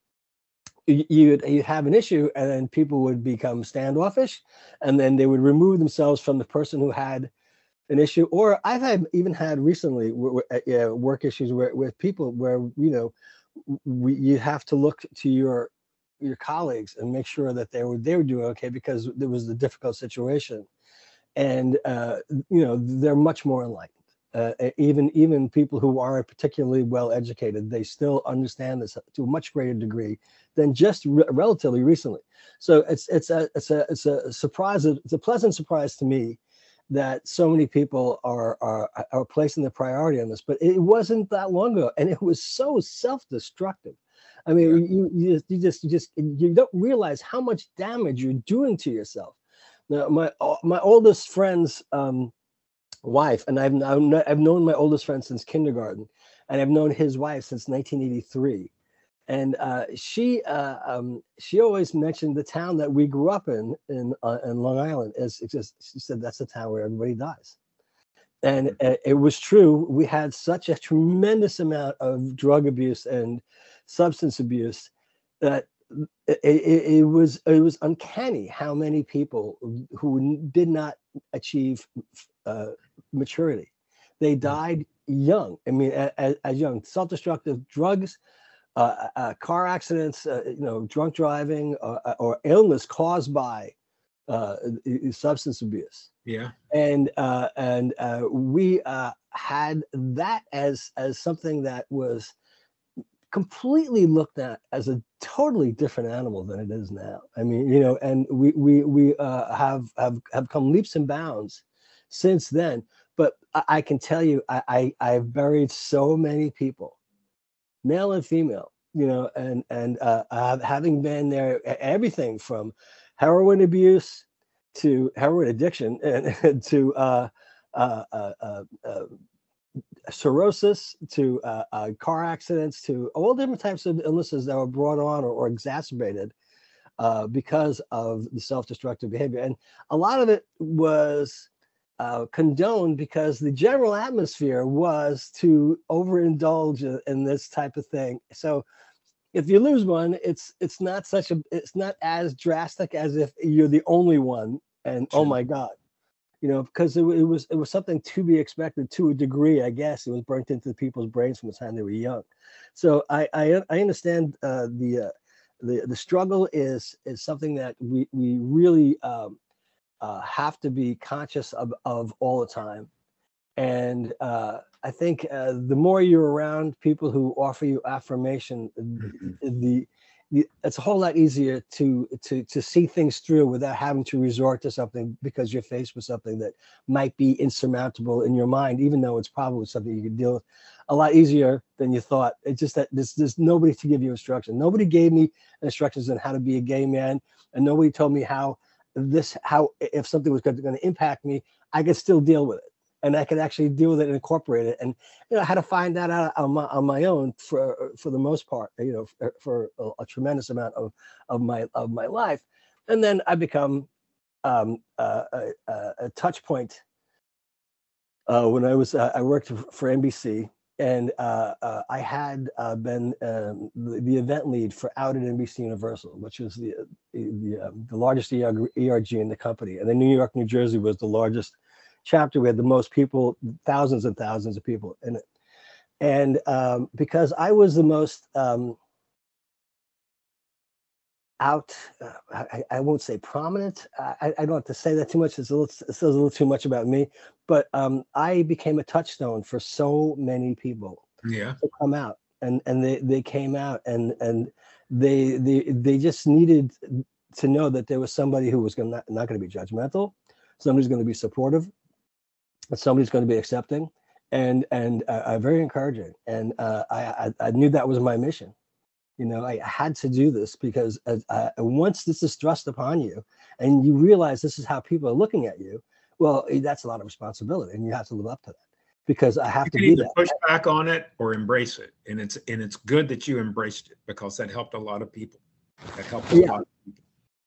You you'd, you'd have an issue, and then people would become standoffish, and then they would remove themselves from the person who had an issue. Or I've had even had recently w- w- uh, yeah, work issues where with people where you know we, you have to look to your your colleagues and make sure that they were they were doing okay because there was a difficult situation. And uh, you know they're much more enlightened. Uh, e- even even people who aren't particularly well educated, they still understand this to a much greater degree than just re- relatively recently. So it's it's a it's a it's a surprise. It's a pleasant surprise to me that so many people are are are placing the priority on this. But it wasn't that long ago, and it was so self-destructive. I mean, Yeah. you you just you just you just you don't realize how much damage you're doing to yourself. Now, my uh, my oldest friend's um, wife, and I've known, I've known my oldest friend since kindergarten, and I've known his wife since nineteen eighty-three. And uh, she uh, um, she always mentioned the town that we grew up in in uh, in Long Island. As it's just she said that's the town where everybody dies, and uh, it was true. We had such a tremendous amount of drug abuse and substance abuse that it, it, it was it was uncanny how many people who did not achieve uh, maturity, they Mm. died young. I mean, as, as young, self-destructive drugs, uh, uh, car accidents, uh, you know, drunk driving, uh, uh, or illness caused by uh, substance abuse. Yeah. And uh, and uh, we uh, had that as as something that was completely looked at as a totally different animal than it is now. I mean, you know, and we we we uh, have have have come leaps and bounds since then. But I, I can tell you, I, I I've buried so many people, male and female, you know, and and uh, uh, having been there, e- everything from heroin abuse to heroin addiction and to uh, uh, uh, uh, uh, cirrhosis to uh, uh, car accidents to all different types of illnesses that were brought on or, or exacerbated uh, because of the self-destructive behavior. And a lot of it was uh, condoned because the general atmosphere was to overindulge in this type of thing. So if you lose one, it's it's not such a it's not as drastic as if you're the only one. And oh Sure. my God, you know, because it, it was it was something to be expected to a degree. I guess it was burnt into people's brains from the time they were young. So I I, I understand uh, the uh, the the struggle is is something that we we really um, uh, have to be conscious of of all the time. And uh, I think uh, the more you're around people who offer you affirmation, Mhm. the, the it's a whole lot easier to to to see things through without having to resort to something because you're faced with something that might be insurmountable in your mind, even though it's probably something you could deal with a lot easier than you thought. It's just that there's there's nobody to give you instruction. Nobody gave me instructions on how to be a gay man, and nobody told me how this how if something was going to impact me, I could still deal with it, and I could actually deal with it and incorporate it. And you know, I had to find that out on my, on my own for for the most part. You know, for, for a, a tremendous amount of of my of my life, and then I become um, uh, a, a, a touch point uh, when I was uh, I worked for N B C. And uh, uh, I had uh, been um, the, the event lead for Out at N B C Universal, which was the the, the, um, the largest E R G in the company. And then New York, New Jersey was the largest chapter. We had the most people, thousands and thousands of people in it. And um, because I was the most um, out, uh, I, I won't say prominent. I, I don't have to say that too much. It's a little, it says a little too much about me. But um, I became a touchstone for so many people Yeah. to come out, and and they they came out, and and they they they just needed to know that there was somebody who was going not, not going to be judgmental, somebody's going to be supportive, and somebody's going to be accepting, and and uh, uh, very encouraging. And uh, I, I I knew that was my mission. You know, I had to do this because uh, uh, once this is thrust upon you, and you realize this is how people are looking at you, well, eh, that's a lot of responsibility, and you have to live up to that because I have You to can be either that. push back on it or embrace it, and it's and it's good that you embraced it because that helped a lot of people. That helped a Yeah. lot of people.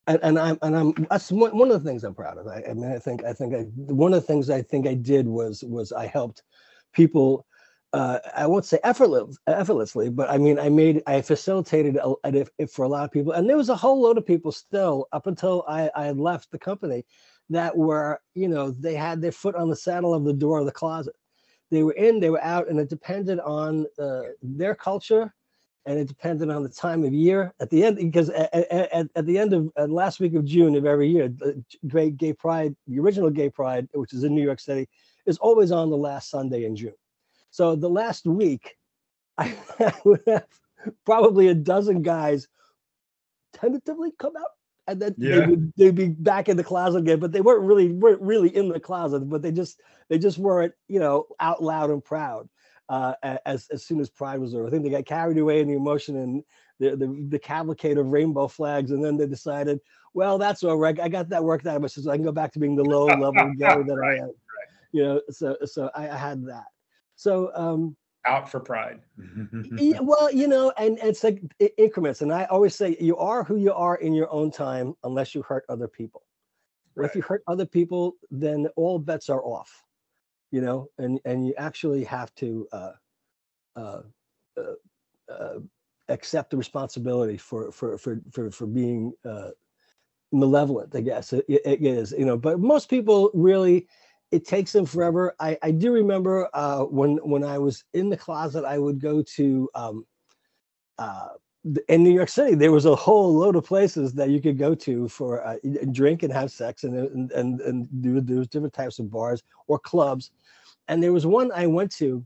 and, and I'm and I'm that's one, one of the things I'm proud of. I, I mean, I think I think I, one of the things I think I did was was I helped people. Uh, I won't say effortless, effortlessly, but I mean, I made, I facilitated a, a, it for a lot of people, and there was a whole load of people still up until I, I had left the company that were, you know, they had their foot on the saddle of the door of the closet. They were in, they were out, and it depended on uh, their culture, and it depended on the time of year. At the end, because at, at, at the end of uh, last week of June of every year, the Gay, Gay Pride, the original Gay Pride, which is in New York City, is always on the last Sunday in June. So the last week, I would have probably a dozen guys tentatively come out, and then yeah. they would they'd be back in the closet again. But they weren't really weren't really in the closet, but they just they just weren't, you know, out loud and proud uh, as as soon as Pride was over. I think they got carried away in the emotion and the the, the cavalcade of rainbow flags, and then they decided, well, that's all right. I got that worked out, so I can go back to being the low level gay that right, I am. Right. You know, so so I, I had that. So um, out for Pride. yeah, well, you know, and, and it's like increments. And I always say you are who you are in your own time, unless you hurt other people. Right. If you hurt other people, then all bets are off, you know, and, and you actually have to uh, uh, uh, uh, accept the responsibility for, for, for, for, for being uh, malevolent, I guess it, it is, you know, but most people really, it takes them forever. I, I do remember uh, when when I was in the closet, I would go to um, uh, in New York City. There was a whole load of places that you could go to for uh, drink and have sex, and and and, and do there was different types of bars or clubs. And there was one I went to,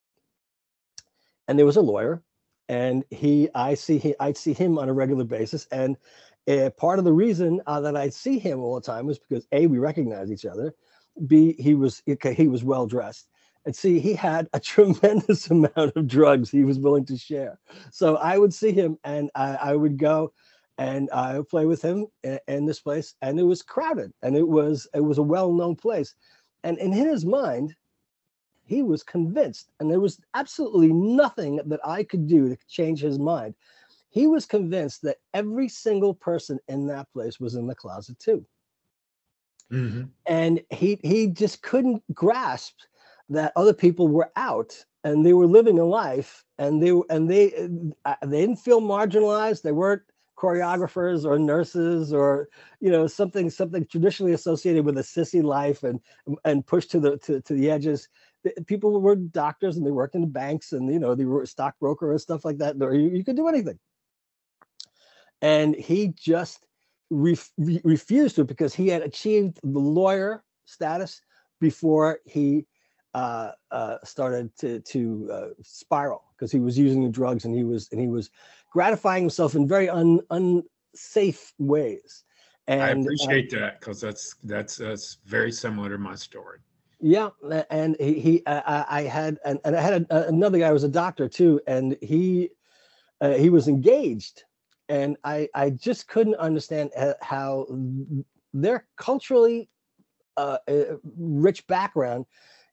and there was a lawyer, and he I see he I'd see him on a regular basis, and uh, part of the reason uh, that I'd see him all the time was because A, we recognized each other. B, he was he was well dressed, and C, he had a tremendous amount of drugs he was willing to share. So I would see him, and I, I would go, and I would play with him in, in this place, and it was crowded, and it was it was a well-known place, and in his mind, he was convinced, and there was absolutely nothing that I could do to change his mind. He was convinced that every single person in that place was in the closet too. Mm-hmm. And he he just couldn't grasp that other people were out and they were living a life, and they and they uh, they didn't feel marginalized. They weren't choreographers or nurses or, you know, something something traditionally associated with a sissy life and and pushed to the to, to the edges. People were doctors and they worked in the banks, and, you know, they were a stockbroker and stuff like that. Or you, you could do anything. And he just Ref, re, refused to, because he had achieved the lawyer status before he uh, uh, started to to uh, spiral, because he was using the drugs, and he was and he was gratifying himself in very un, unsafe ways. And I appreciate uh, that, because that's that's that's very similar to my story. Yeah, and he, he I, I had and, and I had a, another guy who was a doctor too, and he uh, he was engaged. And I, I just couldn't understand how their culturally uh, rich background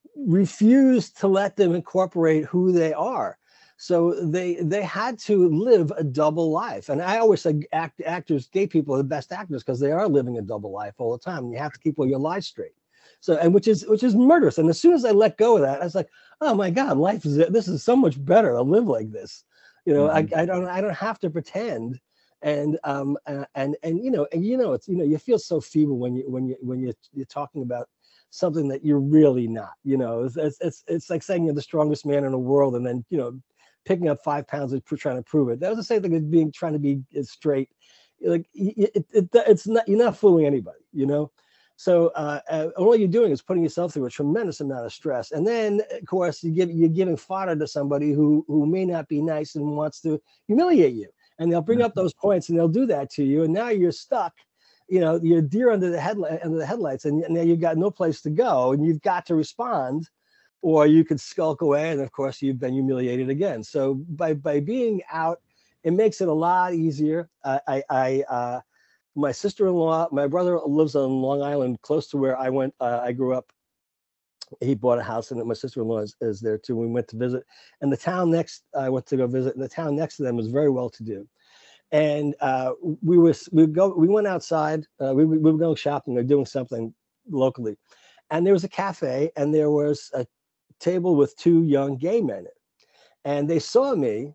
refused to let them incorporate who they are. So they they had to live a double life. And I always say act, actors, gay people are the best actors, because they are living a double life all the time. And you have to keep all your lives straight. So, and which is which is murderous. And as soon as I let go of that, I was like, oh my God, life is this is so much better to live like this. You know, mm-hmm. I, I don't I don't have to pretend, and um uh, and and you know and you know it's you know you feel so feeble when you when you when you you're talking about something that you're really not. You know, it's it's it's, it's like saying you're the strongest man in the world, and then, you know, picking up five pounds and trying to prove it. That was the same thing as being trying to be straight. Like it, it, it it's not you're not fooling anybody. You know. So uh, uh, all you're doing is putting yourself through a tremendous amount of stress, and then, of course, you give, you're giving fodder to somebody who who may not be nice and wants to humiliate you, and they'll bring up those points and they'll do that to you, and now you're stuck. You know, you're deer under the headlight under the headlights, and now you've got no place to go, and you've got to respond, or you could skulk away, and of course, you've been humiliated again. So by by being out, it makes it a lot easier. Uh, I I. Uh, My sister-in-law, my brother lives on Long Island, close to where I went. Uh, I grew up. He bought a house, and my sister-in-law is, is there too. We went to visit, and the town next, I went to go visit, and the town next to them was very well-to-do. and uh, we was we go we went outside. Uh, we we were going shopping or doing something locally, and there was a cafe, and there was a table with two young gay men, and they saw me,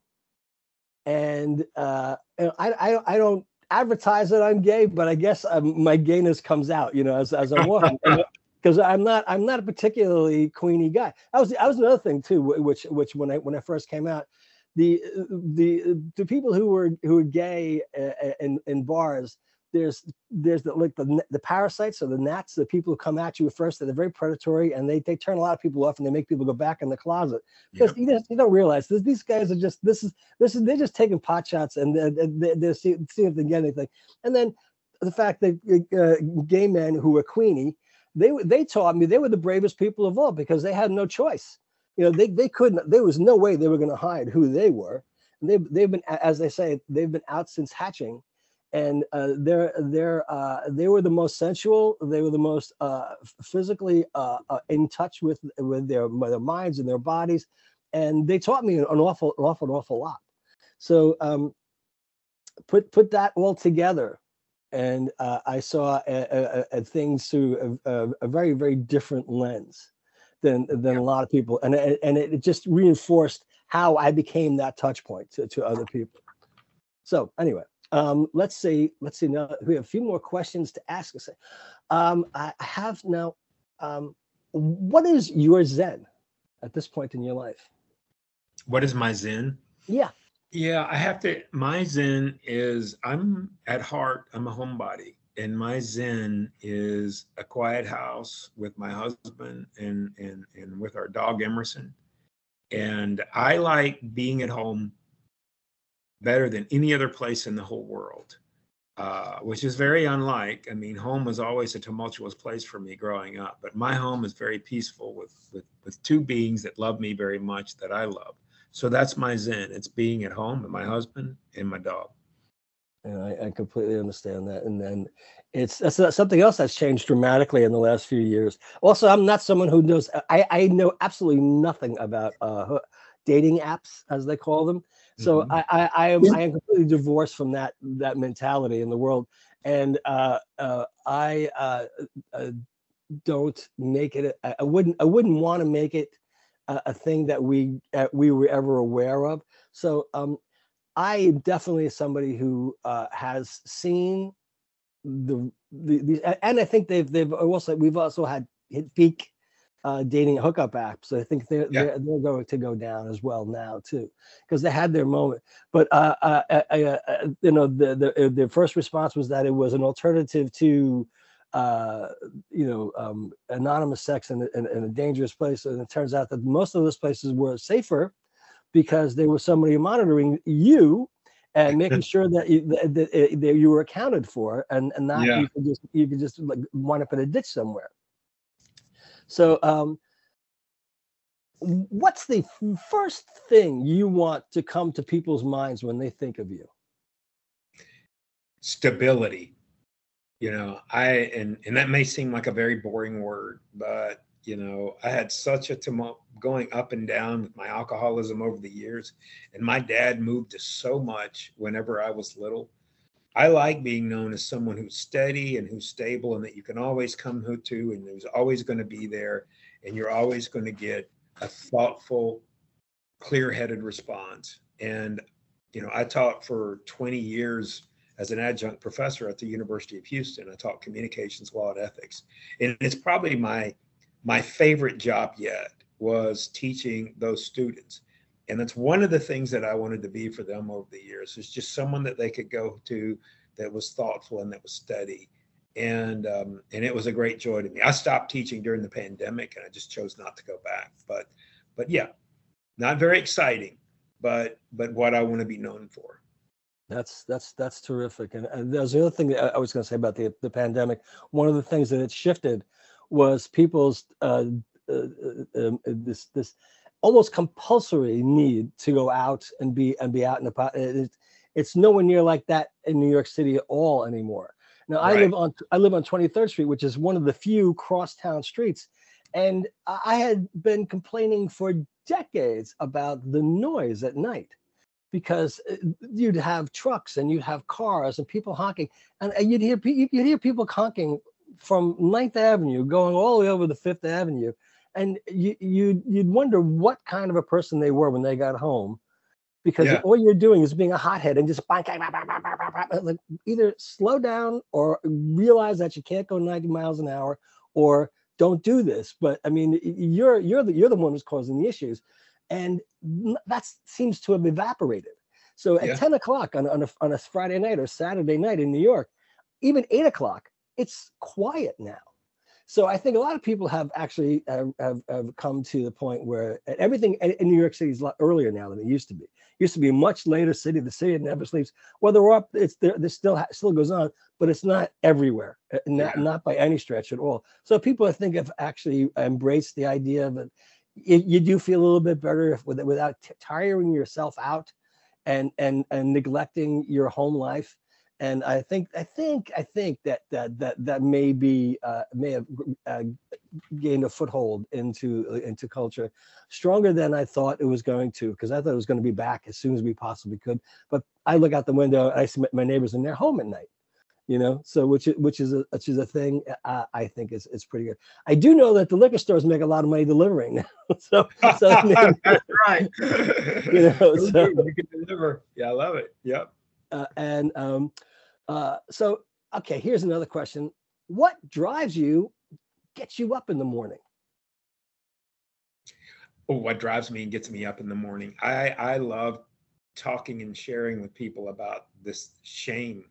and uh, and I I I don't advertise that I'm gay, but I guess um, my gayness comes out, you know, as as I walk. Because I'm not, I'm not a particularly queenie guy. I was, I was another thing too, which, which when I, when I first came out, the, the, the people who were, who were gay uh, in, in bars, there's, there's the, like the, the parasites or the gnats, the people who come at you first, they're very predatory, and they, they turn a lot of people off, and they make people go back in the closet because yep. you just, you don't realize this, these guys are just, this is, this is, they're just taking pot shots, and they're, they're, they're seeing, seeing if they get anything. And then the fact that uh, gay men who were queenie, They they taught me they were the bravest people of all because they had no choice. You know, they they couldn't. There was no way they were going to hide who they were. And they they've been, as they say, they've been out since hatching, and uh, they're they're uh, they were the most sensual. They were the most uh, physically uh, uh, in touch with with their with their minds and their bodies, and they taught me an awful an awful an awful lot. So um, put put that all together. And uh, I saw uh, uh, uh, things through a, a, a very, very different lens than than a lot of people, and and it just reinforced how I became that touch point to, to other people. So anyway, um, let's see, let's see. Now we have a few more questions to ask us. Um, I have now. Um, what is your Zen at this point in your life? What is my Zen? Yeah. Yeah, I have to, my Zen is, I'm at heart, I'm a homebody, and my Zen is a quiet house with my husband and, and, and with our dog Emerson. And I like being at home better than any other place in the whole world, uh, which is very unlike, I mean, home was always a tumultuous place for me growing up, but my home is very peaceful with, with, with two beings that love me very much, that I love. So that's my Zen. It's being at home with my husband and my dog. And I, I completely understand that. And then it's that's, that's something else that's changed dramatically in the last few years. Also, I'm not someone who knows, I, I know absolutely nothing about uh, dating apps, as they call them. So mm-hmm. I, I, I, am, I am completely divorced from that, that mentality in the world. And uh, uh, I uh, uh, don't make it, I wouldn't, I wouldn't want to make it a thing that we uh, we were ever aware of. So um, I am definitely somebody who uh, has seen the, the these, and I think they've they've also we've also had hit peak uh, dating hookup apps. So I think they're, yeah. they're they're going to go down as well now too, because they had their moment. But uh, uh, uh, uh, you know, the the the first response was that it was an alternative to Uh, you know, um, anonymous sex in, in, in a dangerous place. And it turns out that most of those places were safer because there was somebody monitoring you and making sure that you, that, that, that you were accounted for, and, and not yeah. you could just you could just like wind up in a ditch somewhere. So um, what's the first thing you want to come to people's minds when they think of you? Stability. You know, I, and, and that may seem like a very boring word, but, you know, I had such a tumult going up and down with my alcoholism over the years. And my dad moved us so much whenever I was little. I like being known as someone who's steady and who's stable and that you can always come to, and who's always going to be there. And you're always going to get a thoughtful, clear-headed response. And, you know, I taught for twenty years as an adjunct professor at the University of Houston. I taught communications, law, and ethics. And it's probably my, my favorite job yet was teaching those students. And that's one of the things that I wanted to be for them over the years, is just someone that they could go to that was thoughtful and that was steady. And, um, and it was a great joy to me. I stopped teaching during the pandemic and I just chose not to go back. But, but yeah, not very exciting, but, but what I want to be known for. That's that's that's terrific. And, and there's the other thing that I was going to say about the the pandemic. One of the things that it shifted was people's uh, uh, uh, this this almost compulsory need to go out and be and be out in the it, it's nowhere near like that in New York City at all anymore. Now I right. live on I live on twenty-third Street, which is one of the few crosstown streets, and I had been complaining for decades about the noise at night. because uh, you'd have trucks and you'd have cars and people honking, and, and you'd hear pe- you'd hear people honking from Ninth Avenue going all the way over to Fifth Avenue, and you you you'd wonder what kind of a person they were when they got home, because Yeah. all you're doing is being a hothead and just bang, bang, bang, bang, bang, bang, bang, bang, like either slow down or realize that you can't go ninety miles an hour, or don't do this. But I mean, you're you're the you're the one who's causing the issues, and that seems to have evaporated. So at Yeah. ten o'clock on, on, a, on a Friday night or Saturday night in New York, even eight o'clock, it's quiet now. So I think a lot of people have actually uh, have, have come to the point where everything in New York City is a lot earlier now than it used to be. It used to be a much later city. The city never sleeps. Whether we're up, it's there. This still still goes on, but it's not everywhere. Not Yeah. not by any stretch at all. So people, I think, have actually embraced the idea of it. You, you do feel a little bit better if, without t- tiring yourself out and and and neglecting your home life. And I think I think I think that that that that may be uh, may have uh, gained a foothold into into culture stronger than I thought it was going to, because I thought it was going to be back as soon as we possibly could. But I look out the window and I see my neighbors and they're home at night, you know. So which which is a which is a thing uh, I think is is pretty good. I do know that the liquor stores make a lot of money delivering now. so so maybe, That's right. you know, so, You can deliver. Yeah, I love it. Yep. uh, and um, uh, so okay, here's another question: what drives you, gets you up in the morning? Oh, what drives me and gets me up in the morning? I I love talking and sharing with people about this shame.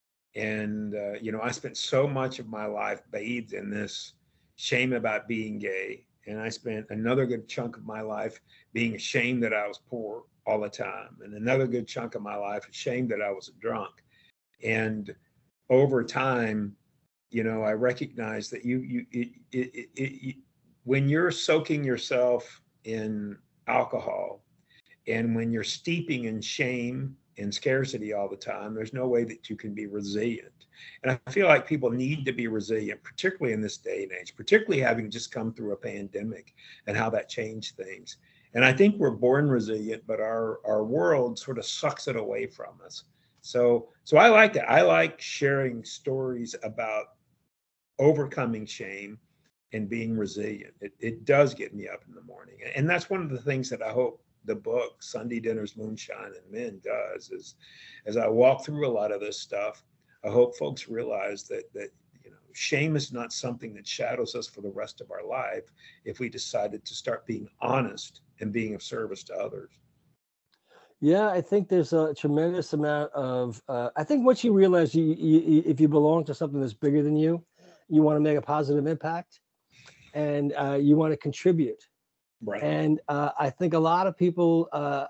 And uh, you know, I spent so much of my life bathed in this shame about being gay, and I spent another good chunk of my life being ashamed that I was poor all the time, and another good chunk of my life ashamed that I was a drunk. And over time, you know, I recognize that you you it, it, it, it, when you're soaking yourself in alcohol, and when you're steeping in shame and scarcity all the time, there's no way that you can be resilient. And I feel like people need to be resilient, particularly in this day and age, particularly having just come through a pandemic and how that changed things. And I think we're born resilient, but our, our world sort of sucks it away from us. So, so I like that. I like sharing stories about overcoming shame and being resilient. It, it does get me up in the morning. And that's one of the things that I hope the book Sunday Dinners, Moonshine and Men does, is as I walk through a lot of this stuff, I hope folks realize that that you know, shame is not something that shadows us for the rest of our life if we decided to start being honest and being of service to others. Yeah, I think there's a tremendous amount of. Uh, I think once you realize you, you, if you belong to something that's bigger than you, you want to make a positive impact, and uh, you want to contribute. Right. And uh, I think a lot of people, uh,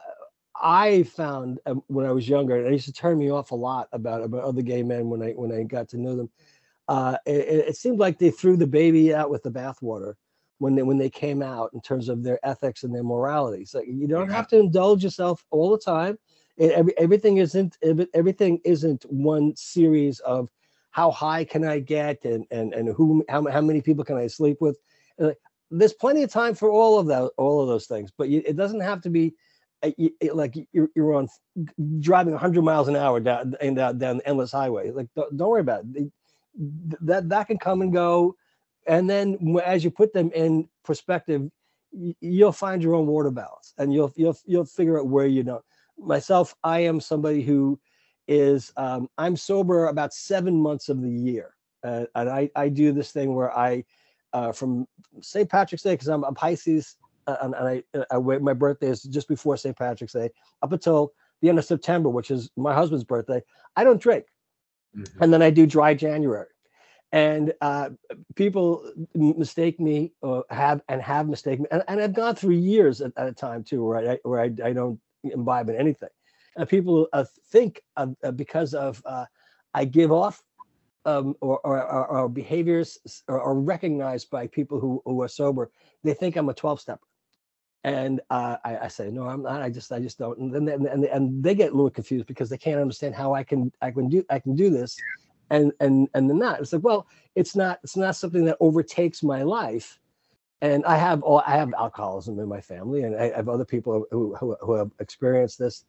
I found uh, when I was younger, and it used to turn me off a lot about about other gay men when I when I got to know them. Uh, it, it seemed like they threw the baby out with the bathwater when they when they came out in terms of their ethics and their morality. So you don't Yeah. have to indulge yourself all the time. It, every, everything isn't everything isn't one series of how high can I get, and and and who how, how many people can I sleep with. Uh, there's plenty of time for all of that, all of those things, but you, it doesn't have to be uh, you, it, like you're, you're on driving one hundred miles an hour down and down, down the endless highway. Like don't, don't worry about it. That that can come and go, and then as you put them in perspective, you'll find your own water balance, and you'll you'll you'll figure out where you don't. Myself, I am somebody who is um, I'm sober about seven months of the year, uh, and I I do this thing where I uh, from Saint Patrick's Day, because I'm a Pisces, uh, and, and I, I wait. My birthday is just before Saint Patrick's Day, up until the end of September, which is my husband's birthday. I don't drink, Mm-hmm. and then I do dry January. And uh, people mistake me, or have and have mistaken me, and, and I've gone through years at, at a time too, where I where I, I don't imbibe in anything, and people uh, think uh, because of uh, I give off um, or, or, or, or behaviors are, are recognized by people who, who are sober. They think I'm a twelve stepper, and uh, I, I say no, I'm not. I just I just don't, and then and, and, and they get a little confused because they can't understand how I can I can do I can do this. And and and then that it's like, well, it's not it's not something that overtakes my life, and I have all I have alcoholism in my family, and I have other people who who, who have experienced this,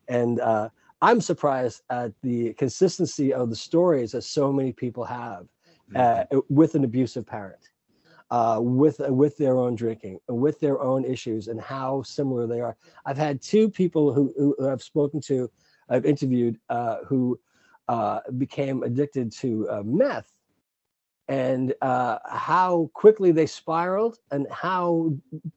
And uh, I'm surprised at the consistency of the stories that so many people have uh, with an abusive parent, uh, with with their own drinking, with their own issues, and how similar they are. I've had two people who, who I've spoken to, I've interviewed, uh, who uh, became addicted to uh, meth, and uh, how quickly they spiraled, and how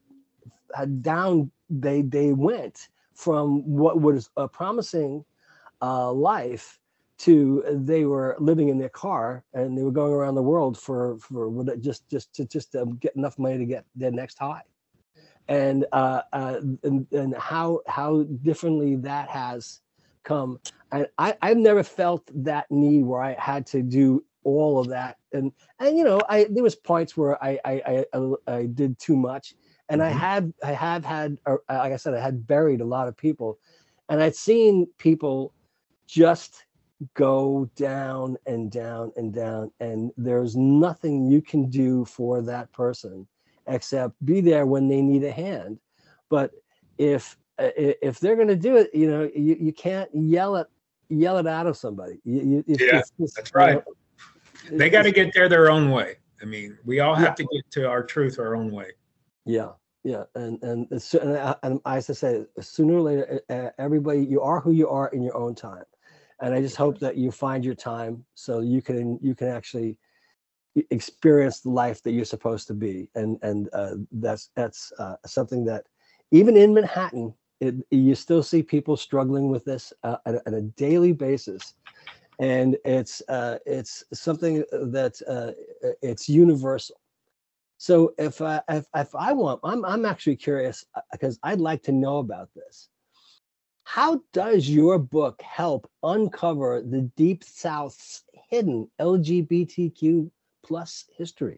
down they they went from what was a promising uh, life to they were living in their car and they were going around the world for for just just to just to get enough money to get their next high, and uh, uh, and, and how how differently that has come. And I I've never felt that need where I had to do all of that, and and you know I there was points where I I I, I did too much. And mm-hmm. I had, I have had, uh, like I said, I had buried a lot of people, and I'd seen people just go down and down and down, and there's nothing you can do for that person except be there when they need a hand. But if if they're going to do it, you know, you, you can't yell it yell it out of somebody. You, you, yeah, it's, it's, that's right. You know, they got to get there their own way. I mean, we all have yeah. to get to our truth our own way. Yeah, yeah, and and it's, and, I, and I used to say, sooner or later, uh, everybody, you are who you are in your own time, and I just hope that you find your time so you can you can actually experience the life that you're supposed to be, and and uh, that's that's uh, something that even in Manhattan, it, you still see people struggling with this uh, on, a, on a daily basis, and it's uh, it's something that uh, it's universal. So if I if, if I want, I'm I'm actually curious because I'd like to know about this. How does your book help uncover the Deep South's hidden L G B T Q plus history?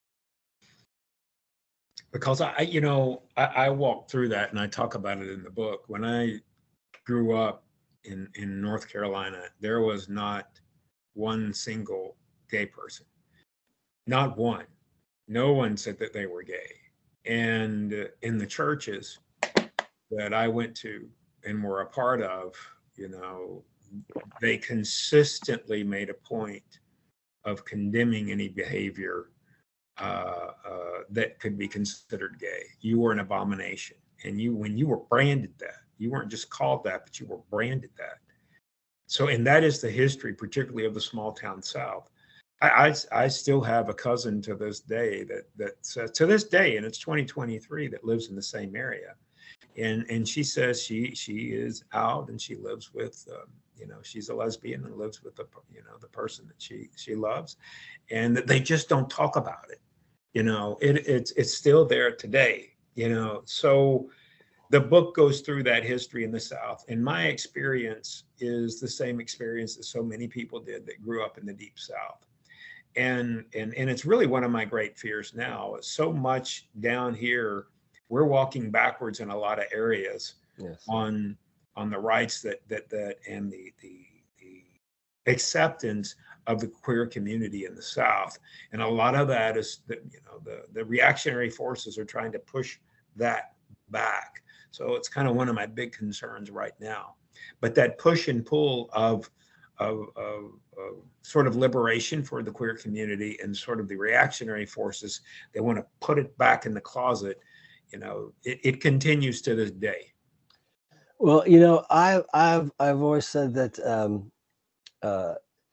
Because I, you know, I, I walk through that and I talk about it in the book. When I grew up in in North Carolina, there was not one single gay person, not one. No one said that they were gay. And in the churches that I went to and were a part of, you know, they consistently made a point of condemning any behavior uh, uh, that could be considered gay. You were an abomination. And you, when you were branded that, you weren't just called that, but you were branded that. So, and that is the history, particularly of the small town South. I, I, I still have a cousin to this day that that says, to this day, and it's twenty twenty-three, that lives in the same area, and and she says she she is out and she lives with um, you know, she's a lesbian and lives with the you know the person that she she loves, and that they just don't talk about it. You know, it it's it's still there today. You know, so the book goes through that history in the South, and my experience is the same experience that so many people did that grew up in the Deep South. And, and and it's really one of my great fears now. So much down here, we're walking backwards in a lot of areas yes. on on the rights that that that and the, the the acceptance of the queer community in the South. And a lot of that is that, you know, the the reactionary forces are trying to push that back. So it's kind of one of my big concerns right now. But that push and pull of Of, of, of sort of liberation for the queer community and sort of the reactionary forces, they want to put it back in the closet, you know, it, it continues to this day. Well, you know, I, I've I've always said that, um, uh,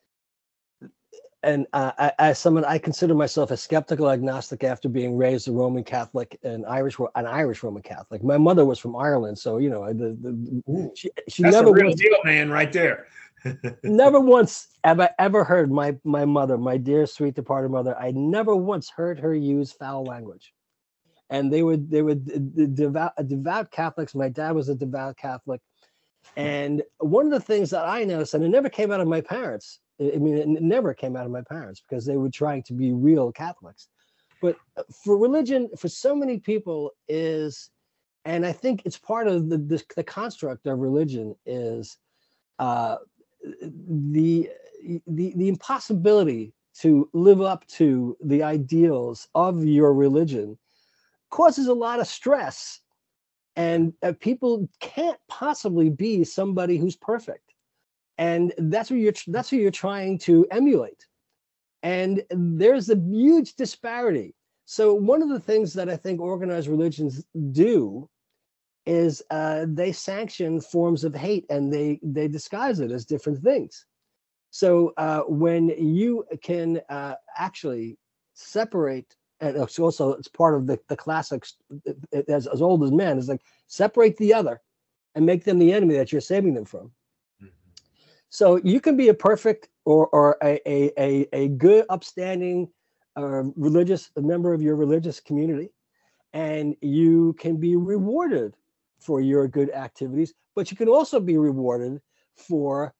and uh, I, as someone, I consider myself a skeptical agnostic after being raised a Roman Catholic and Irish, an Irish Roman Catholic. My mother was from Ireland, so you know, the, the Ooh, she she that's never a real was, deal, man, right there. Never once have I ever heard my my mother, my dear sweet departed mother, I never once heard her use foul language. And they would they would devout devout Catholics. My dad was a devout Catholic, and one of the things that I noticed, and it never came out of my parents. I mean, it never came out of my parents because they were trying to be real Catholics. But for religion, for so many people, is, and I think it's part of the the, the construct of religion is. Uh, the the the impossibility to live up to the ideals of your religion causes a lot of stress And uh, people can't possibly be somebody who's perfect. And that's what you're that's what you're trying to emulate. And there's a huge disparity. So one of the things that I think organized religions do is uh, they sanction forms of hate, and they they disguise it as different things. So uh, when you can uh, actually separate, and it's also it's part of the, the classics as, as old as men, is like separate the other and make them the enemy that you're saving them from. Mm-hmm. So you can be a perfect or or a a a, a good, upstanding uh, religious a member of your religious community, and you can be rewarded for your good activities, but you can also be rewarded for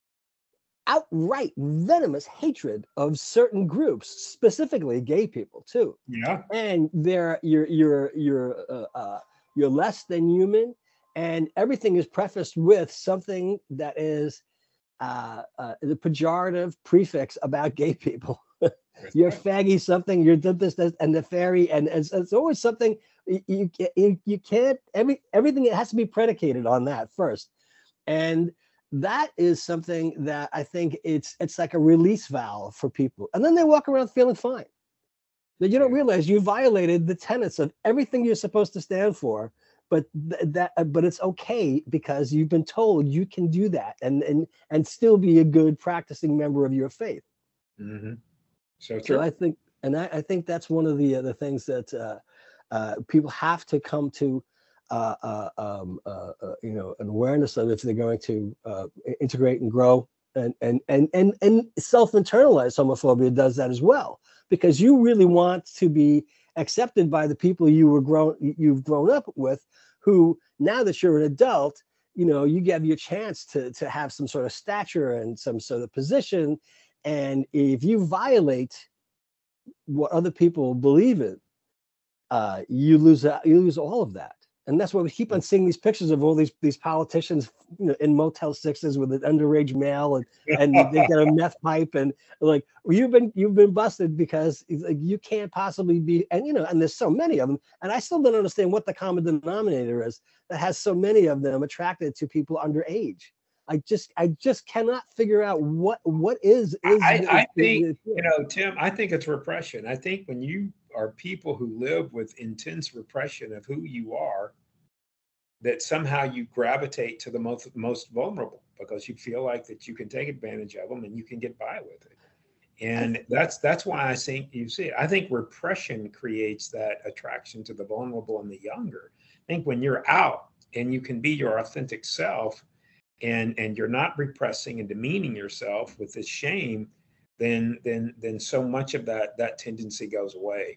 outright venomous hatred of certain groups, specifically gay people too. Yeah. And they're you're you're you're uh, uh, you're less than human, and everything is prefaced with something that is uh, uh, the pejorative prefix about gay people. You're faggy something, you're this, this, and the fairy, and it's, it's always something you, you you can't every everything it has to be predicated on that first. And that is something that I think it's it's like a release valve for people. And then they walk around feeling fine. That you don't realize you violated the tenets of everything you're supposed to stand for, but th- that but it's okay because you've been told you can do that and and and still be a good practicing member of your faith. Mm-hmm. So true. So I think, and I, I think that's one of the other things that uh, uh, people have to come to. Uh, uh, um, uh, uh, you know, an awareness of if they're going to uh, integrate and grow, and and and and and self-internalize homophobia does that as well, because you really want to be accepted by the people you were grown you've grown up with, who now that you're an adult, you know, you get your chance to to have some sort of stature and some sort of position, and if you violate what other people believe in, uh, you lose you lose all of that. And that's why we keep on seeing these pictures of all these these politicians, you know, in Motel Sixes with an underage male, and and they get a meth pipe, and like, well, you've been you've been busted because like, you can't possibly be, and you know, and there's so many of them, and I still don't understand what the common denominator is that has so many of them attracted to people underage. I just I just cannot figure out what what is is. I, I think is, you know, Tim. I think it's repression. I think when you are people who live with intense repression of who you are, that somehow you gravitate to the most most vulnerable because you feel like that you can take advantage of them and you can get by with it. And that's that's why I think you see it. I think repression creates that attraction to the vulnerable and the younger. I think when you're out and you can be your authentic self, and and you're not repressing and demeaning yourself with this shame, then then then so much of that that tendency goes away.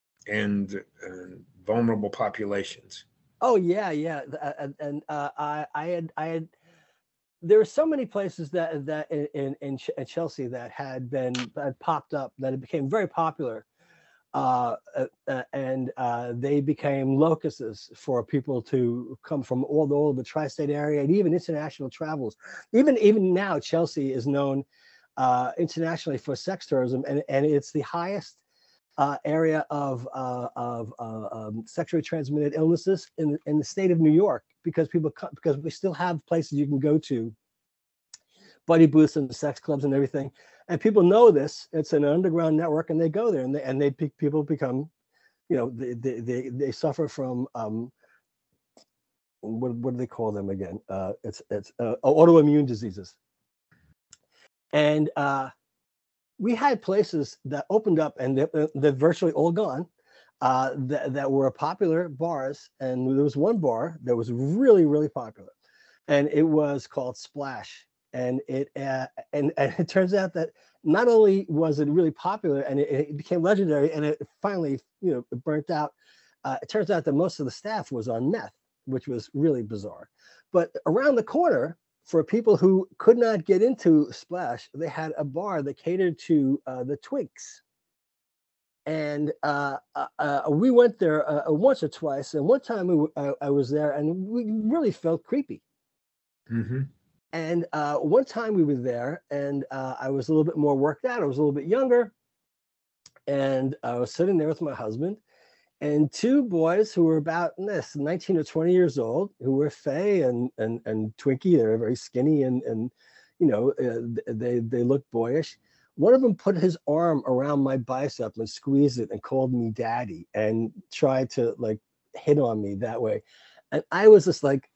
And, and vulnerable populations. Oh yeah, yeah, and, and uh, I I had I had there were so many places that that in in, in Chelsea that had been had popped up that it became very popular, uh, uh, and uh, they became locuses for people to come from all over the tri-state area and even international travels. Even even now, Chelsea is known uh, internationally for sex tourism, and and it's the highest Uh, area of uh, of uh, um, sexually transmitted illnesses in in the state of New York, because people because we still have places you can go to, buddy booths and sex clubs and everything, and people know this. It's an underground network, and they go there, and they and they people become, you know, they they they, they suffer from um, what what do they call them again? Uh, it's it's uh, autoimmune diseases, and uh, we had places that opened up and they're, they're virtually all gone, uh, that, that were popular bars. And there was one bar that was really, really popular, and it was called Splash. And it uh, and, and it turns out that not only was it really popular and it, it became legendary, and it finally, you know, burnt out. Uh, it turns out that most of the staff was on meth, which was really bizarre. But around the corner, for people who could not get into Splash, they had a bar that catered to uh, the twinks. And uh, uh, uh, we went there uh, once or twice. And one time we, uh, I was there and we really felt creepy. Mm-hmm. And uh, one time we were there and uh, I was a little bit more worked out. I was a little bit younger. And I was sitting there with my husband. and two boys who were about this nineteen or twenty years old, who were Faye and and and Twinkie. They were very skinny and and you know uh, they they looked boyish. One of them put his arm around my bicep and squeezed it and called me daddy and tried to like hit on me that way, and I was just like,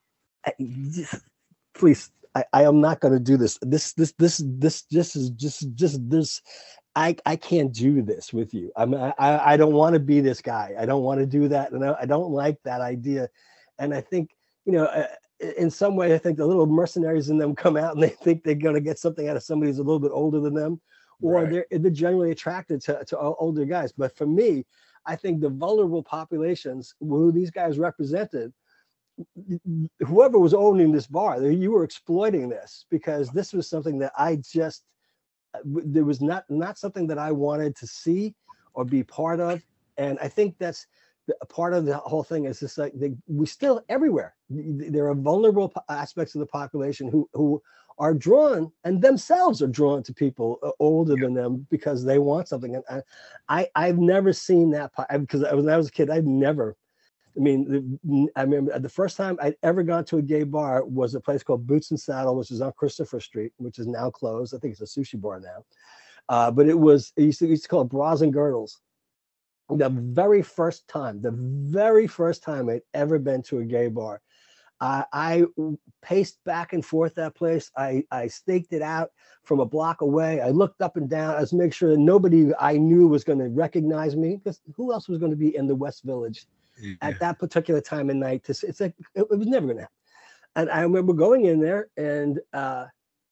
please, I, I am not going to do this. This this this this this is just just this. I, I can't do this with you. I mean, I, I don't want to be this guy. I don't want to do that. And I, I don't like that idea. And I think, you know, uh, in some way, I think the little mercenaries in them come out and they think they're going to get something out of somebody who's a little bit older than them, or right. they're, they're generally attracted to, to older guys. But for me, I think the vulnerable populations who these guys represented, whoever was owning this bar, you were exploiting this, because this was something that I just, there was not not something that I wanted to see or be part of. And I think that's the, part of the whole thing is just like they, we still everywhere. There are vulnerable aspects of the population who who are drawn and themselves are drawn to people older than them because they want something. And I, I I've never seen that because when I was a kid, I've never. I mean, I remember the first time I'd ever gone to a gay bar was a place called Boots and Saddle, which is on Christopher Street, which is now closed. I think it's a sushi bar now. Uh, but it was, it used to, it used to call it Bras and Girdles. The very first time, the very first time I'd ever been to a gay bar, uh, I paced back and forth that place. I, I staked it out from a block away. I looked up and down. I was making sure that nobody I knew was going to recognize me, because who else was going to be in the West Village yeah. at that particular time of night? To, it's like, it, it was never going to happen. And I remember going in there and uh,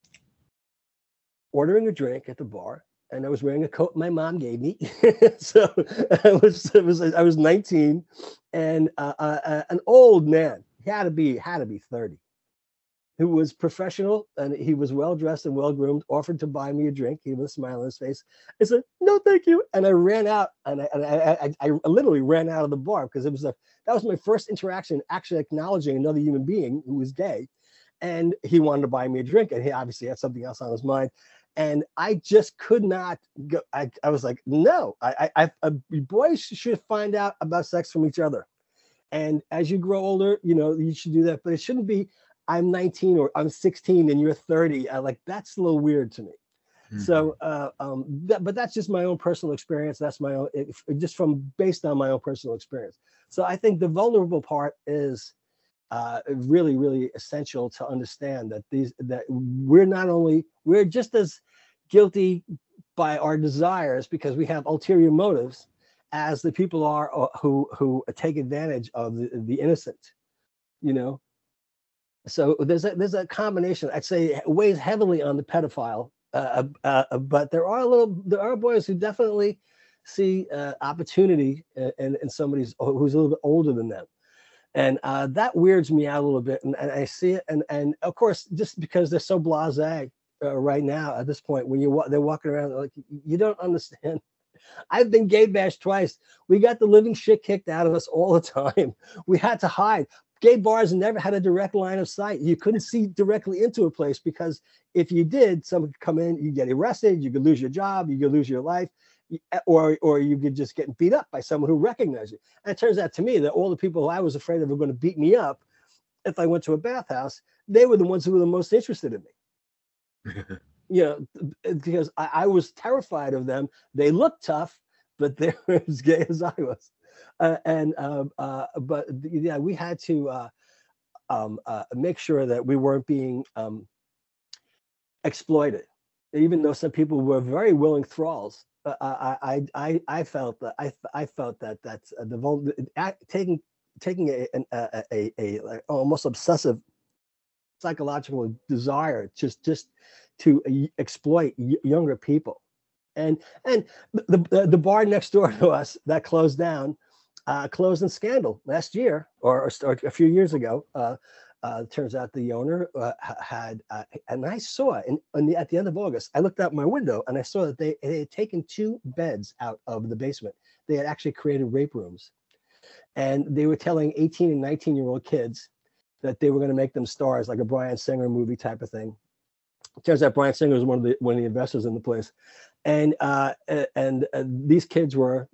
ordering a drink at the bar. And I was wearing a coat my mom gave me. So I was, it was, I was nineteen, and uh, uh, an old man, he had to be, had to be thirty, who was professional and he was well dressed and well groomed, offered to buy me a drink. He had a smile on his face. I said, no, thank you. And I ran out, and I, and I, I, I literally ran out of the bar, because it was a, that was my first interaction actually acknowledging another human being who was gay. And he wanted to buy me a drink, and he obviously had something else on his mind. And I just could not go. I, I was like, no, I, I, I, boys should find out about sex from each other. And as you grow older, you know, you should do that. But it shouldn't be, I'm nineteen or I'm sixteen and you're thirty. I like, that's a little weird to me. Mm-hmm. So, uh, um, that, but that's just my own personal experience. That's my own, it, just from based on my own personal experience. So I think the vulnerable part is Uh, really, really essential to understand that these that we're not only we're just as guilty by our desires, because we have ulterior motives, as the people are who who take advantage of the, the innocent, you know. So there's a there's a combination. I'd say it weighs heavily on the pedophile, uh, uh, but there are a little there are boys who definitely see uh, opportunity in in somebody who's a little bit older than them. And uh, that weirds me out a little bit. And, and I see it. And, and of course, just because they're so blasé uh, right now at this point, when you they're walking around, like, you don't understand. I've been gay bashed twice. We got the living shit kicked out of us all the time. We had to hide. Gay bars never had a direct line of sight. You couldn't see directly into a place, because if you did, someone could come in, you get arrested, you could lose your job, you could lose your life. Or, or you could just get beat up by someone who recognized you. And it turns out to me that all the people who I was afraid of were going to beat me up if I went to a bathhouse, they were the ones who were the most interested in me. You know, because I, I was terrified of them. They looked tough, but they were as gay as I was. Uh, and uh, uh, but yeah, we had to uh, um, uh, make sure that we weren't being um, exploited, even though some people were very willing thralls. Uh, I, I I felt that I I felt that that's uh, the taking taking a a, a, a like almost obsessive psychological desire just just to exploit younger people, and and the, the the bar next door to us that closed down, uh, closed in scandal last year or, or a few years ago. Uh, Uh, turns out the owner uh, had, uh, and I saw in, in the, at the end of August, I looked out my window and I saw that they, they had taken two beds out of the basement. They had actually created rape rooms, and they were telling eighteen and nineteen year old kids that they were going to make them stars, like a Bryan Singer movie type of thing. It turns out Bryan Singer was one of the one of the investors in the place, and uh, and uh, these kids were not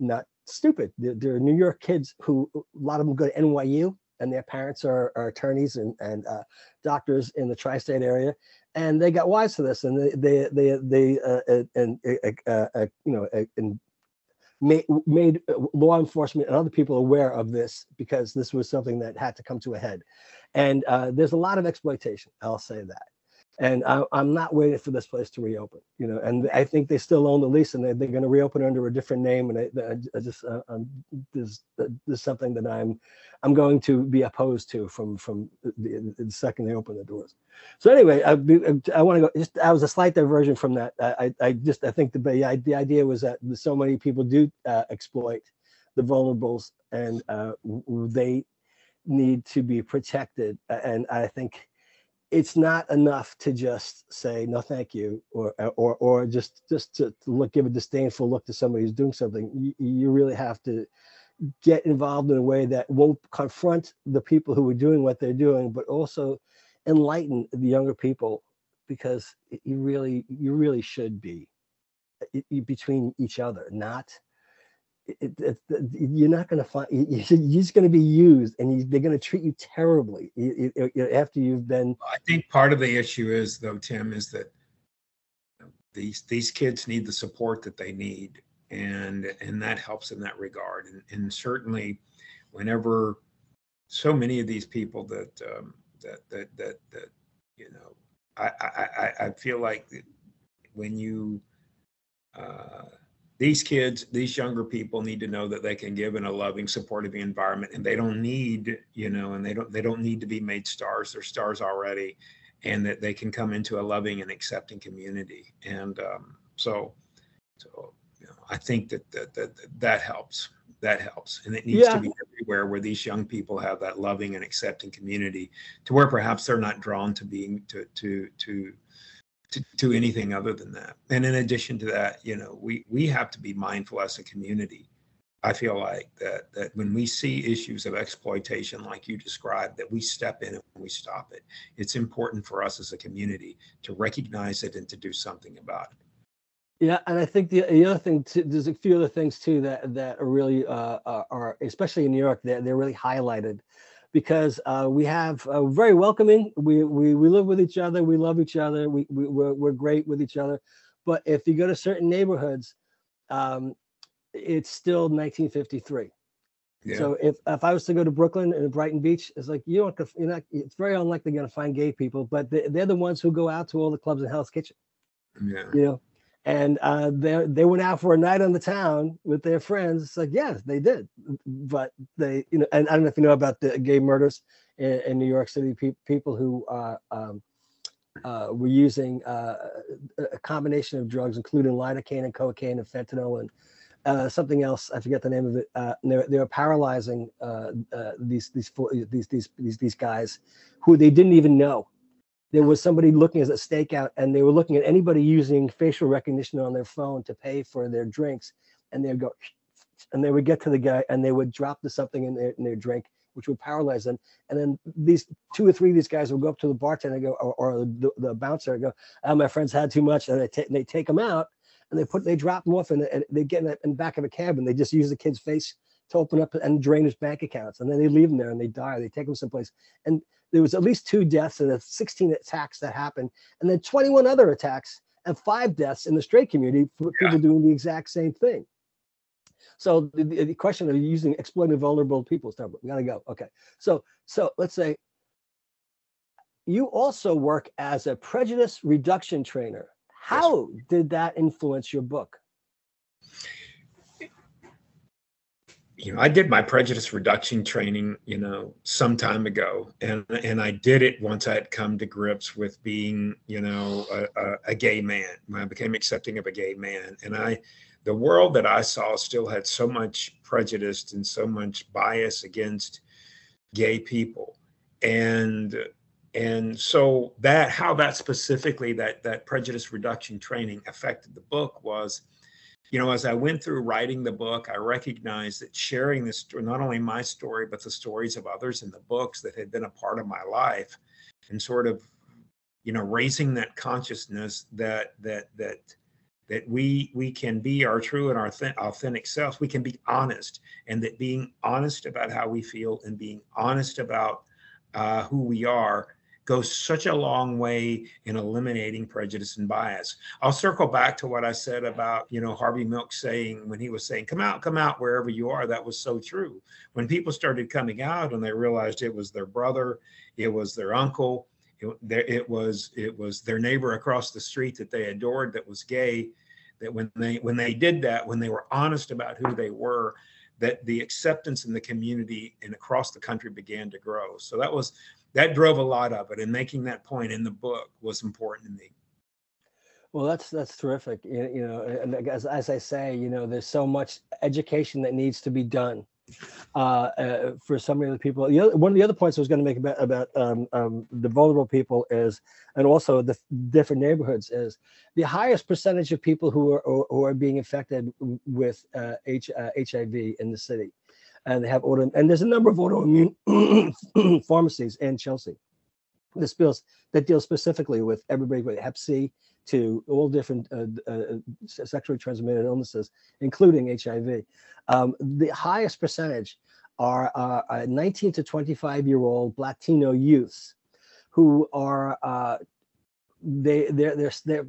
stupid. There, there are New York kids who, a lot of them go to N Y U, and their parents are, are attorneys and, and uh, doctors in the tri-state area, and they got wise to this, and they they they they uh, and uh, uh, uh, you know uh, and made made law enforcement and other people aware of this, because this was something that had to come to a head. And uh, there's a lot of exploitation. I'll say that. And I, I'm not waiting for this place to reopen, you know. And I think they still own the lease, and they, they're going to reopen under a different name. And I, I, I just uh, um, there's there's something that I'm I'm going to be opposed to from from the, the second they open the doors. So anyway, I, I want to go. Just I was a slight diversion from that. I I just I think the the idea was that so many people do uh, exploit the vulnerables, and uh, they need to be protected. And I think it's not enough to just say no thank you, or or or just just to look give a disdainful look to somebody who's doing something. You, you really have to get involved in a way that won't confront the people who are doing what they're doing, but also enlighten the younger people, because you really you really should be between each other, not It, it, it, you're not going to find, you're just going to be used, and you, they're going to treat you terribly you, you, after you've been. I think part of the issue is, though, Tim, is that these these kids need the support that they need, and and that helps in that regard. And, and certainly, whenever so many of these people that um, that that that that you know, I I I feel like when you. Uh, These kids, these younger people need to know that they can give in a loving, supportive environment, and they don't need, you know, and they don't they don't need to be made stars. They're stars already, and that they can come into a loving and accepting community. And um, so, so you know, I think that that that that helps. That helps, and it needs Yeah. to be everywhere where these young people have that loving and accepting community, to where perhaps they're not drawn to being to to to. To, to anything other than that. And in addition to that, you know, we we have to be mindful as a community. I feel like that that when we see issues of exploitation like you described, that we step in and we stop it. It's important for us as a community to recognize it and to do something about it. Yeah, and I think the, the other thing too, there's a few other things too that that are really uh, are, are especially in New York, they're, they're really highlighted, because uh, we have uh, very welcoming. We, we we live with each other. We love each other. We, we we're, we're great with each other. But if you go to certain neighborhoods, um, it's still nineteen fifty-three. Yeah. So if, if I was to go to Brooklyn and Brighton Beach, it's like you don't you're not. It's very unlikely you're going to find gay people, but they, they're the ones who go out to all the clubs in Hell's Kitchen. Yeah. You know. And uh, they they went out for a night on the town with their friends. It's like, yes, they did, but they, you know, and I don't know if you know about the gay murders in, in New York City. Pe- people who uh, um, uh, were using uh, a combination of drugs, including lidocaine and cocaine and fentanyl and uh, something else. I forget the name of it. Uh, they they were paralyzing uh, uh, these these these these these these guys who they didn't even know. There was somebody looking as a stakeout, and they were looking at anybody using facial recognition on their phone to pay for their drinks, and they'd go, and they would get to the guy, and they would drop the something in their in their drink, which would paralyze them. And then these two or three of these guys would go up to the bartender and go, or, or the, the bouncer and go, "Oh, my friend's had too much," and they take they take them out, and they put they drop them off, and they, they get in the, in the back of a cab, and they just use the kid's face to open up and drain his bank accounts, and then they leave them there, and they die. They take them someplace, and there was at least two deaths and sixteen attacks that happened, and then twenty-one other attacks and five deaths in the straight community for yeah. people doing the exact same thing. So the, the question of using exploiting vulnerable people is terrible. We gotta go. Okay. So so let's say you also work as a prejudice reduction trainer. How yes. did that influence your book? You know, I did my prejudice reduction training, you know, some time ago, and and I did it once I had come to grips with being, you know, a, a, a gay man. When I became accepting of a gay man, and I, the world that I saw still had so much prejudice and so much bias against gay people, and and so that how that specifically that that prejudice reduction training affected the book was. You know, as I went through writing the book, I recognized that sharing this story, not only my story, but the stories of others in the books that had been a part of my life, and sort of, you know, raising that consciousness that that that that we we can be our true and our authentic selves. We can be honest, and that being honest about how we feel and being honest about uh, who we are goes such a long way in eliminating prejudice and bias. I'll circle back to what I said about, you know, Harvey Milk saying, when he was saying, come out, come out wherever you are. That was so true. When people started coming out and they realized it was their brother, it was their uncle, it, it was it was their neighbor across the street that they adored that was gay, that when they when they did that, when they were honest about who they were, that the acceptance in the community and across the country began to grow. So that was that drove a lot of it, and making that point in the book was important to me. Well, that's that's terrific. You, you know, and as, as I say, you know, there's so much education that needs to be done uh, uh, for so many of the people. The other, one of the other points I was going to make about about um, um, the vulnerable people is, and also the different neighborhoods, is the highest percentage of people who are who are being infected with uh, H, uh, H I V in the city. And they have auto, and there's a number of autoimmune pharmacies in Chelsea. This deals that deals specifically with everybody with Hep C to all different uh, uh, sexually transmitted illnesses, including H I V. Um, the highest percentage are uh, nineteen to twenty-five year old Latino youths who are uh, they they're they're, they're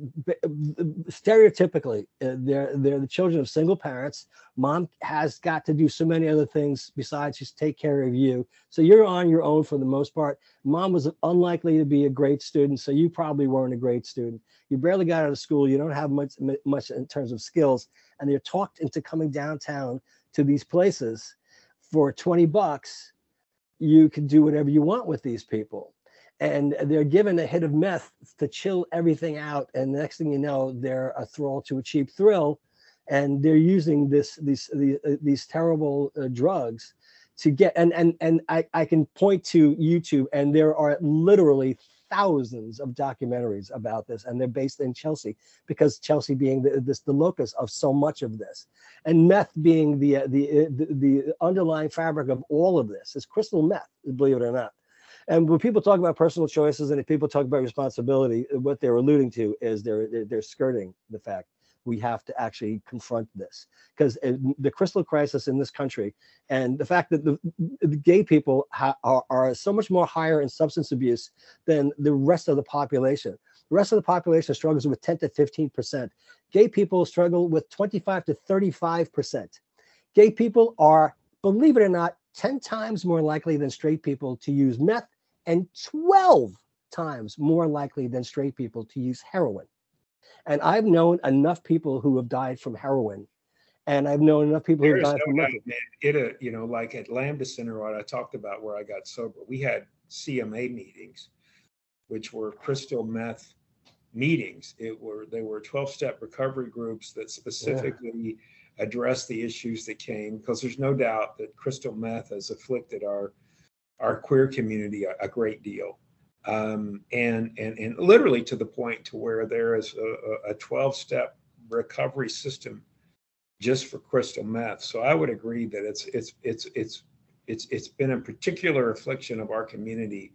stereotypically uh, they're they're the children of single parents. Mom has got to do so many other things besides just take care of you, so you're on your own for the most part. Mom was unlikely to be a great student, so you probably weren't a great student. You barely got out of school, you don't have much much in terms of skills, and you're talked into coming downtown to these places for twenty bucks. You can do whatever you want with these people. And they're given a hit of meth to chill everything out, and the next thing you know, they're a thrall to a cheap thrill, and they're using this these these, these terrible uh, drugs to get. And and and I, I can point to YouTube, and there are literally thousands of documentaries about this, and they're based in Chelsea, because Chelsea being the this the locus of so much of this, and meth being the uh, the, the the underlying fabric of all of this is crystal meth, believe it or not. And when people talk about personal choices and if people talk about responsibility, what they're alluding to is they're, they're, they're skirting the fact we have to actually confront this. Because the crystal crisis in this country and the fact that the, the gay people ha- are, are so much more higher in substance abuse than the rest of the population. The rest of the population struggles with ten to fifteen percent. Gay people struggle with twenty-five to thirty-five percent. Gay people are, believe it or not, ten times more likely than straight people to use meth, and twelve times more likely than straight people to use heroin. And I've known enough people who have died from heroin, and I've known enough people who have died from meth. It, uh, you know, like at Lambda Center, what I talked about where I got sober, we had C M A meetings, which were crystal meth meetings. It were they were twelve-step recovery groups that specifically yeah. addressed the issues that came, because there's no doubt that crystal meth has afflicted our our queer community a, a great deal, um, and and and literally to the point to where there is a, a twelve-step recovery system just for crystal meth. So I would agree that it's it's it's it's it's it's been a particular affliction of our community,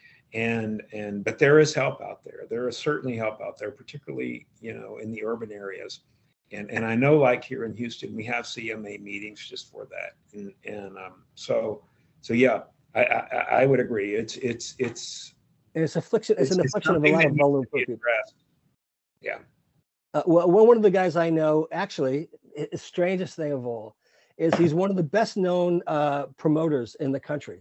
and and but there is help out there. There is certainly help out there, particularly you know in the urban areas, and and I know like here in Houston we have C M A meetings just for that, and and um, so so yeah. I, I, I would agree. It's it's it's and it's affliction. It's, it's an affliction of a lot of vulnerable people. Yeah. Uh, well, one of the guys I know, actually, the strangest thing of all, is he's one of the best known uh, promoters in the country,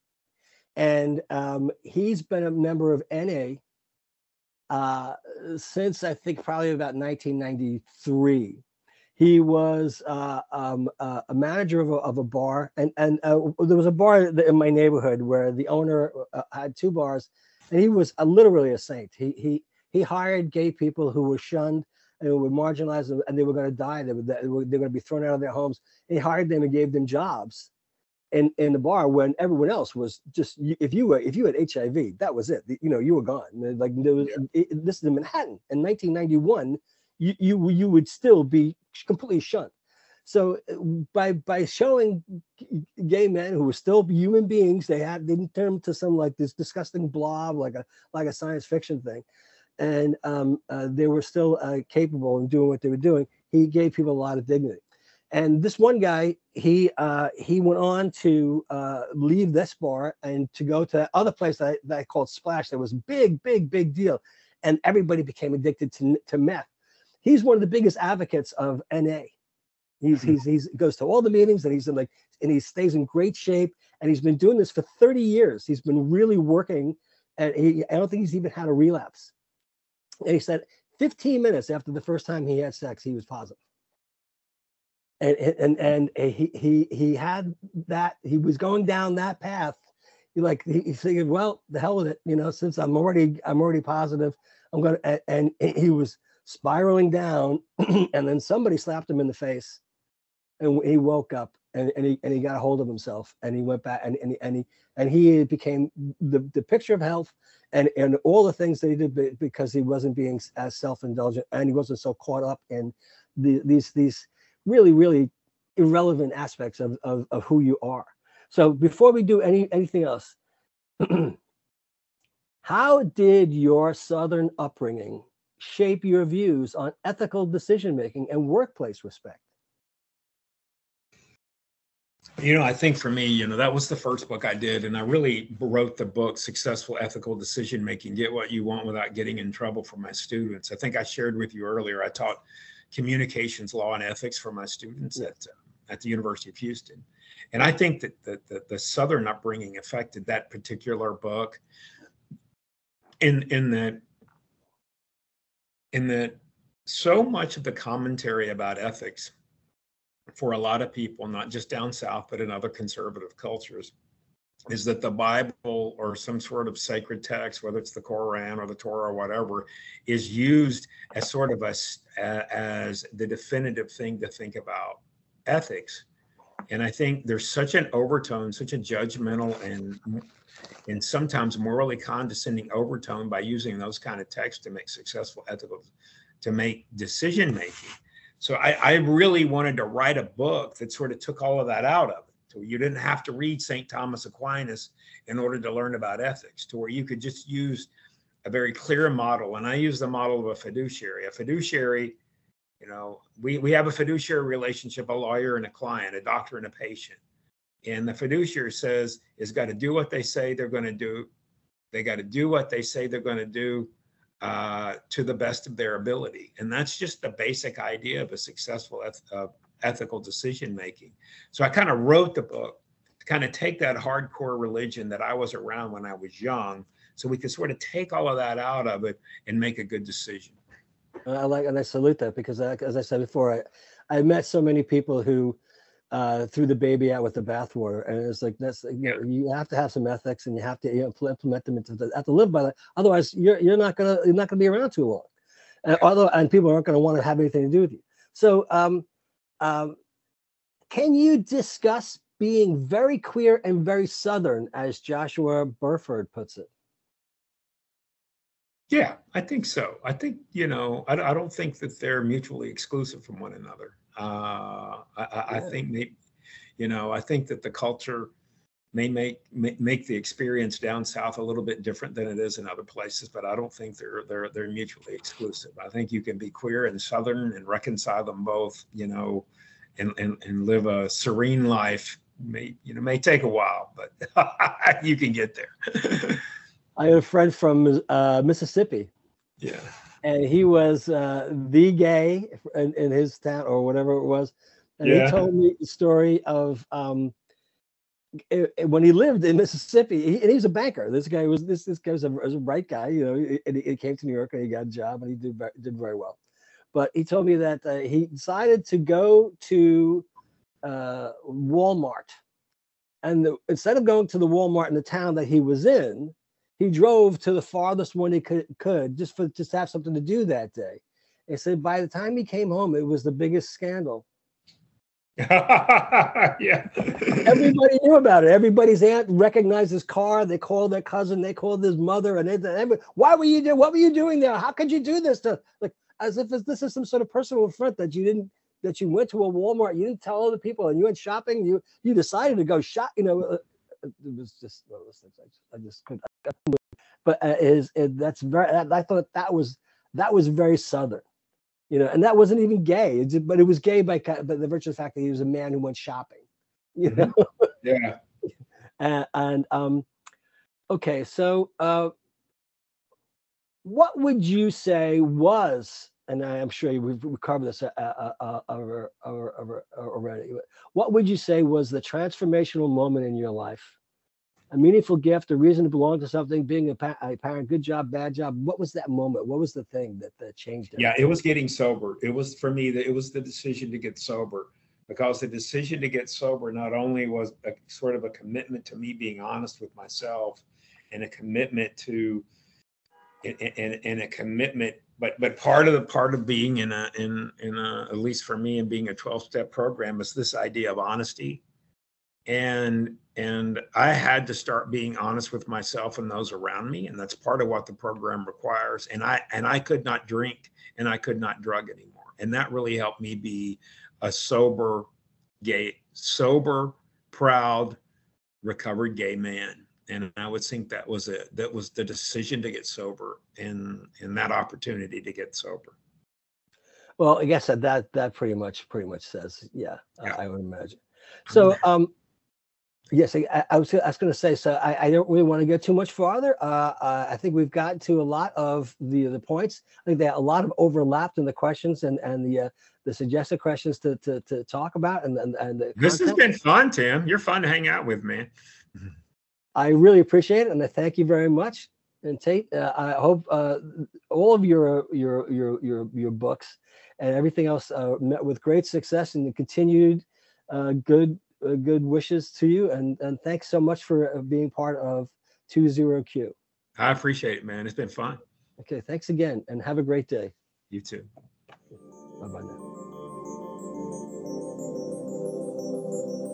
and um, he's been a member of N A uh, since I think probably about nineteen ninety-three. He was uh, um, uh, a manager of a, of a bar, and and uh, there was a bar in my neighborhood where the owner uh, had two bars, and he was uh, literally a saint. He he he hired gay people who were shunned and who were marginalized, and they were going to die. They were they were, they were going to be thrown out of their homes. And he hired them and gave them jobs in in the bar when everyone else was just, if you were if you had H I V, that was it. You know, you were gone. Like there was yeah. it, this is in Manhattan in nineteen ninety-one. You you you would still be completely shunned. So by by showing gay men who were still human beings, they had didn't turn to some like this disgusting blob like a like a science fiction thing. and um, uh, they were still uh, capable in doing what they were doing, he gave people a lot of dignity. And this one guy, he uh, he went on to uh, leave this bar and to go to that other place that I, that I called Splash. That was big, big, big deal, and everybody became addicted to to meth. He's one of the biggest advocates of N A. He's he's he's goes to all the meetings, and he's in like and he stays in great shape. And he's been doing this for thirty years. He's been really working, and he, I don't think he's even had a relapse. And he said fifteen minutes after the first time he had sex, he was positive. And and and he he he had that. He was going down that path. He like he, he figured, well, the hell with it, you know. Since I'm already I'm already positive, I'm gonna. And, and he was spiraling down, and then somebody slapped him in the face, and he woke up. And, and he and he got a hold of himself, and he went back, and and he and he, and he became the, the picture of health, and and all the things that he did because he wasn't being as self-indulgent, and he wasn't so caught up in the, these these really really irrelevant aspects of, of of who you are. So before we do any anything else, how did your Southern upbringing shape your views on ethical decision making and workplace respect? You know, I think for me, you know, that was the first book I did. And I really wrote the book, Successful Ethical Decision Making, Get What You Want Without Getting in Trouble, for my students. I think I shared with you earlier, I taught communications law and ethics for my students at, uh, at the University of Houston. And I think that the, the, the Southern upbringing affected that particular book in, in that, in that so much of the commentary about ethics for a lot of people, not just down south, but in other conservative cultures, is that the Bible or some sort of sacred text, whether it's the Quran or the Torah or whatever, is used as sort of a, as the definitive thing to think about ethics. And I think there's such an overtone, such a judgmental and and sometimes morally condescending overtone by using those kind of texts to make successful ethical, to make decision making. So I, I really wanted to write a book that sort of took all of that out of it. So you didn't have to read Saint Thomas Aquinas in order to learn about ethics, to where you could just use a very clear model. And I use the model of a fiduciary. A fiduciary, you know, we, we have a fiduciary relationship, a lawyer and a client, a doctor and a patient. And the fiduciary says, is got to do what they say they're going to do. They got to do what they say they're going to do uh, to the best of their ability. And that's just the basic idea of a successful eth- uh, ethical decision-making. So I kind of wrote the book to kind of take that hardcore religion that I was around when I was young, so we could sort of take all of that out of it and make a good decision. I like, and I salute that, because I, as I said before, I, I met so many people who uh, threw the baby out with the bathwater, and it's like, that's, you know, you have to have some ethics, and you have to, you know, implement them into the, have to live by that. Otherwise, you're you're not gonna you're not gonna be around too long. And although, and people aren't gonna want to have anything to do with you. So, um, um, can you discuss being very queer and very Southern, as Joshua Burford puts it? Yeah, I think so. I think, you know, I, I don't think that they're mutually exclusive from one another. Uh, I, I, I think maybe, you know, I think that the culture may make may, make the experience down south a little bit different than it is in other places, but I don't think they're they're they're mutually exclusive. I think you can be queer and Southern and reconcile them both, you know, and and, and live a serene life. May, you know, may take a while, but you can get there. I have a friend from uh, Mississippi. Yeah. And he was uh, the gay in, in his town, or whatever it was. And Yeah. he told me the story of um, it, it- when he lived in Mississippi, he, and he was a banker. This guy was this this guy was a, was a bright guy, you know. And he, he came to New York and he got a job, and he did ve- did very well. But he told me that uh, he decided to go to uh, Walmart, and the, instead of going to the Walmart in the town that he was in, he drove to the farthest one he could, could just for just to have something to do that day. He said by the time he came home, it was the biggest scandal. Yeah. Everybody knew about it. Everybody's aunt recognized his car. They called their cousin. They called his mother. And they, they why were you there? What were you doing there? How could you do this? To, like, as if this is some sort of personal affront that you didn't, that you went to a Walmart, you didn't tell other people, and you went shopping. You you decided to go shop. You know, uh, it was just one of those things. I just, I just couldn't. but uh, is it, that's very. I thought that was that was very Southern, you know, and that wasn't even gay, it's, but it was gay by by the virtue of the fact that he was a man who went shopping, you know. Mm-hmm. Yeah. and, and um, okay, so uh, what would you say was, and I am sure we've covered this uh, uh, uh, over, over, over, already. What would you say was the transformational moment in your life? A meaningful gift, a reason to belong to something, being a, pa- a parent, good job, bad job. What was that moment? What was the thing that, that changed it? Yeah, it was getting sober. It was for me that it was the decision to get sober, because the decision to get sober not only was a sort of a commitment to me being honest with myself, and a commitment to and, and a commitment, but but part of the part of being in a in in a, at least for me, in being a twelve-step program, is this idea of honesty. And and I had to start being honest with myself and those around me, and that's part of what the program requires. And I and I could not drink and I could not drug anymore, and that really helped me be a sober gay, sober, proud, recovered gay man. And I would think that was a that was the decision to get sober, and and that opportunity to get sober. Well, I guess that that, that pretty much pretty much says, yeah, Yeah. I, I would imagine. So, um, yes, I, I was I was going to say, so I, I don't really want to go too much farther. Uh, uh, I think we've gotten to a lot of the the points. I think that a lot of overlapped in the questions and and the uh, the suggested questions to to to talk about, and and, and the This has content. been fun, Tim. You're fun to hang out with, man. I really appreciate it, and I thank you very much. And Tate, uh, I hope uh, all of your your your your your books and everything else uh, met with great success, and the continued uh, good uh, good wishes to you. And and thanks so much for being part of two zero Q. I appreciate it, man. It's been fun. Okay, thanks again, and have a great day. You too. Bye bye now.